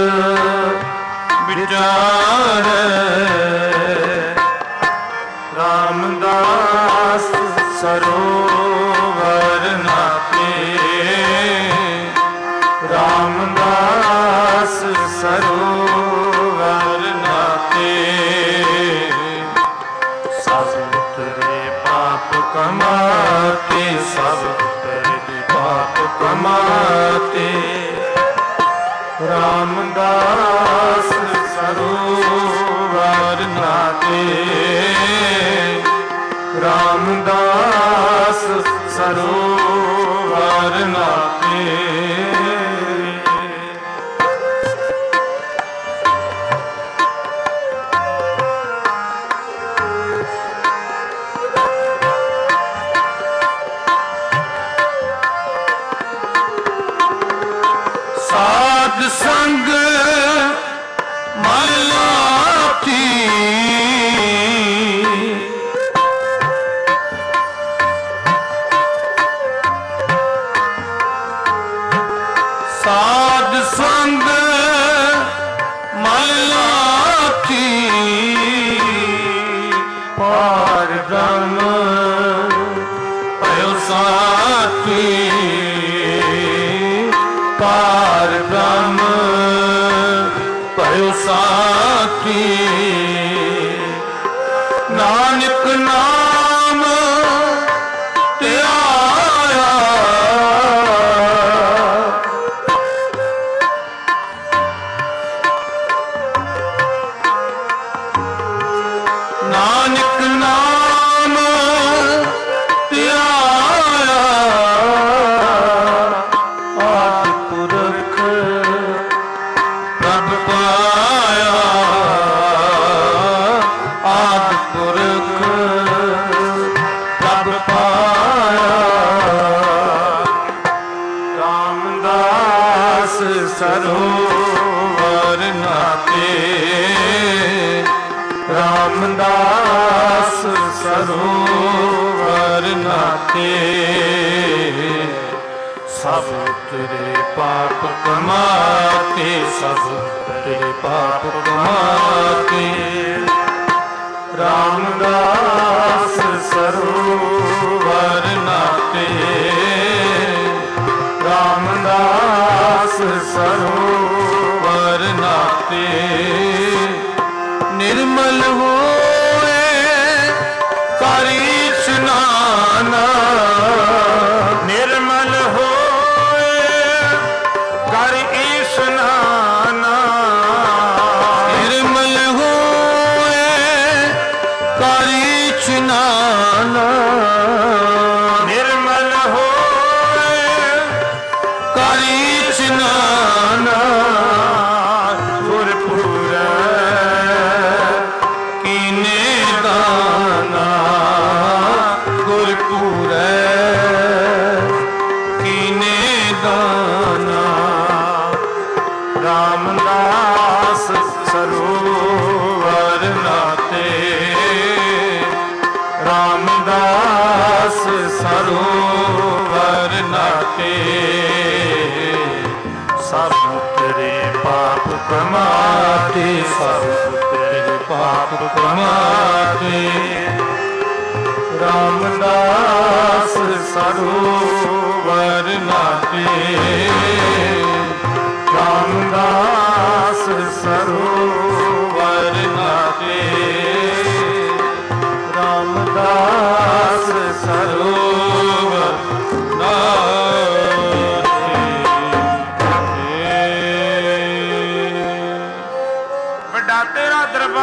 ਵਿਚਾਰੇ। ਰਾਮਦਾਸ ਸਰੋਵਰ ਨਾਤੇ, ਰਾਮਦਾਸ ਸਰੋਵਰ ਨਾਤੇ। ਸਭ ਉਤਰੇ ਪਾਪ ਕਮਾਤੇ, ਸਭ ਉਤਰੇ ਪਾਪ ਕਮਾਤੇ। ਰਾਮਦਾਸ ਸਰੋਵਰ ਨਾਤੇ, ਰਾਮਦਾਸ ਸਰੋਵਰ ਨਾਤੇ। ਸਾਧ ਸੰਗ ਮਨ ਲਾਤੀ, ਸਾਧ ਸੰਗ ਮਨ ਲਾਤੀ। ਪਾਰ ਬ੍ਰਹਮ ਭਇਓ ਸਾਥੀ, ਪਾਰ ਬ੍ਰਹਮ ਭਇਓ ਸਾਥੀ। ਨਾਨਕ ਨਾਮ ਧਿਆਇਆ, ਨਾਨਕ ਨਾਮ ਧਿਆਇਆ। ਆਦਿ ਪੁਰਖ ਪ੍ਰਭ ਪਾਇਆ, ਆਦਿ ਪੁਰਖ सरोवर नाते रामदास सरोवर नाते सब तेरे पाप कमाते सब तेरे पाप कमाते रामदास सरोवर नाते रामदास सरोवर नाते निर्मल होए करी स्नान निर्मल होए करी स्नान निर्मल होए करी स्नान निर्मल होए करी स्नान गुरपुर कीने दाना गुरपुर कीने दाना रामदास सरोवर नाते रामदास सरोवर नाते सब तेरे पाप कमाते सब तेरे पाप कमाते रामदास सरोवर नाते रामदास सरोवर नाते रामदास सरोवर वड्डा तेरा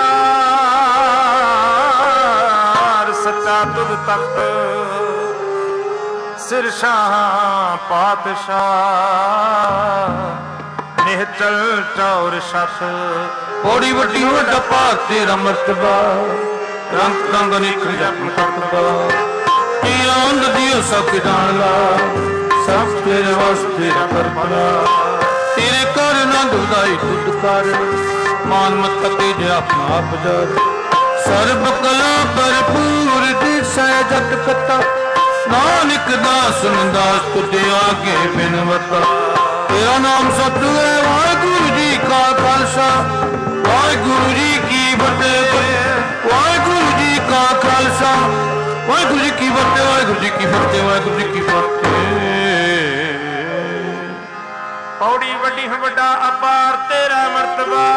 दरबार सच्चा तुद तख्त सिर शाह पातशाह निहचल टौर शस बड़ी वड्डी वड्डा भाग तेरा मर्तबा रंग रंग निखर जख्म तकबा नदियों सब जान ला सब तेरे वास्ते कर भला तेरे कर नंद उदाई तुद कर मान मत तेज अपना आप जर सर्ब कला भरपूर दिशा जत कता नानक दास सुनदास तुझे आगे बिनवता तेरा नाम सतु है वाहिगुरु जी का खालसा वाहिगुरु जी की फतेह वाहिगुरु जी का खालसा वाहिगुरु जी की फतेह वाहिगुरु जी की फतेह वाहिगुरु जी की फतेह पौड़ी वड्डी वड्डा अपार तेरा मर्तबा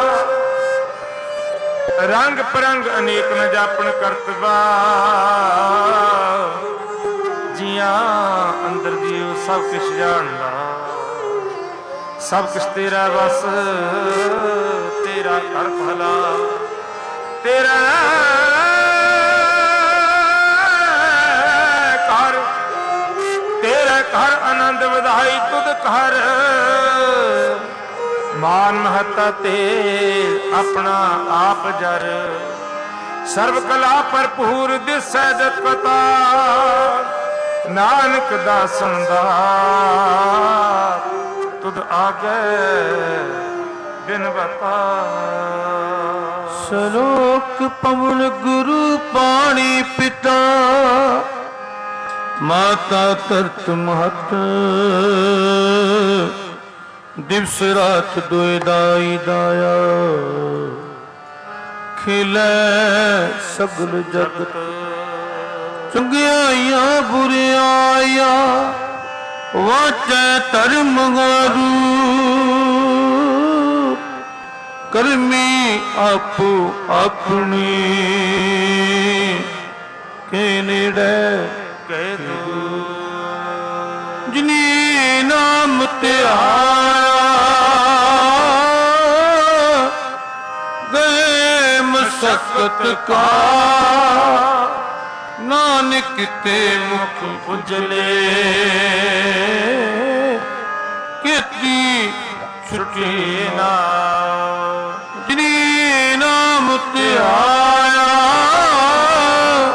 रंग परंग अनेक न जापन करतबा जिया अंदर दियो सब कुछ जानदा सब कुछ तेरा बस तेरा कर भला तेरा कर तेरा घर आनंद वधाई तुद कर मान महता ते अपना आप जर सर्व कला भरपूर दिसै जत कता नानक दासन दा तुद आगे बिन बता सलोक पवन गुरु पानी पिता माता तरत महत दिवस रात दोए दाई दाया खिलै सगल जगत चुंगियाइया बुरियाया वाचै धर्म गारू करमी आपो अपनी के नेड़े कह दो जिनी नाम ते आया गए मशक्कत का नानक ते मुख उजले कितनी छुट्टी ना जिनी नाम ते आया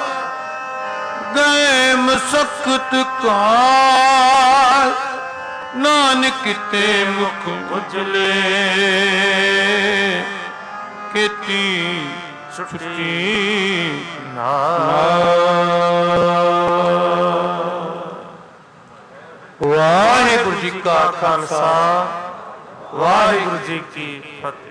गए मशक्कत का नानक ते मुख उजले केती छुट्टी वाहिगुरु जी का खालसा वाहिगुरु जी की फतेह।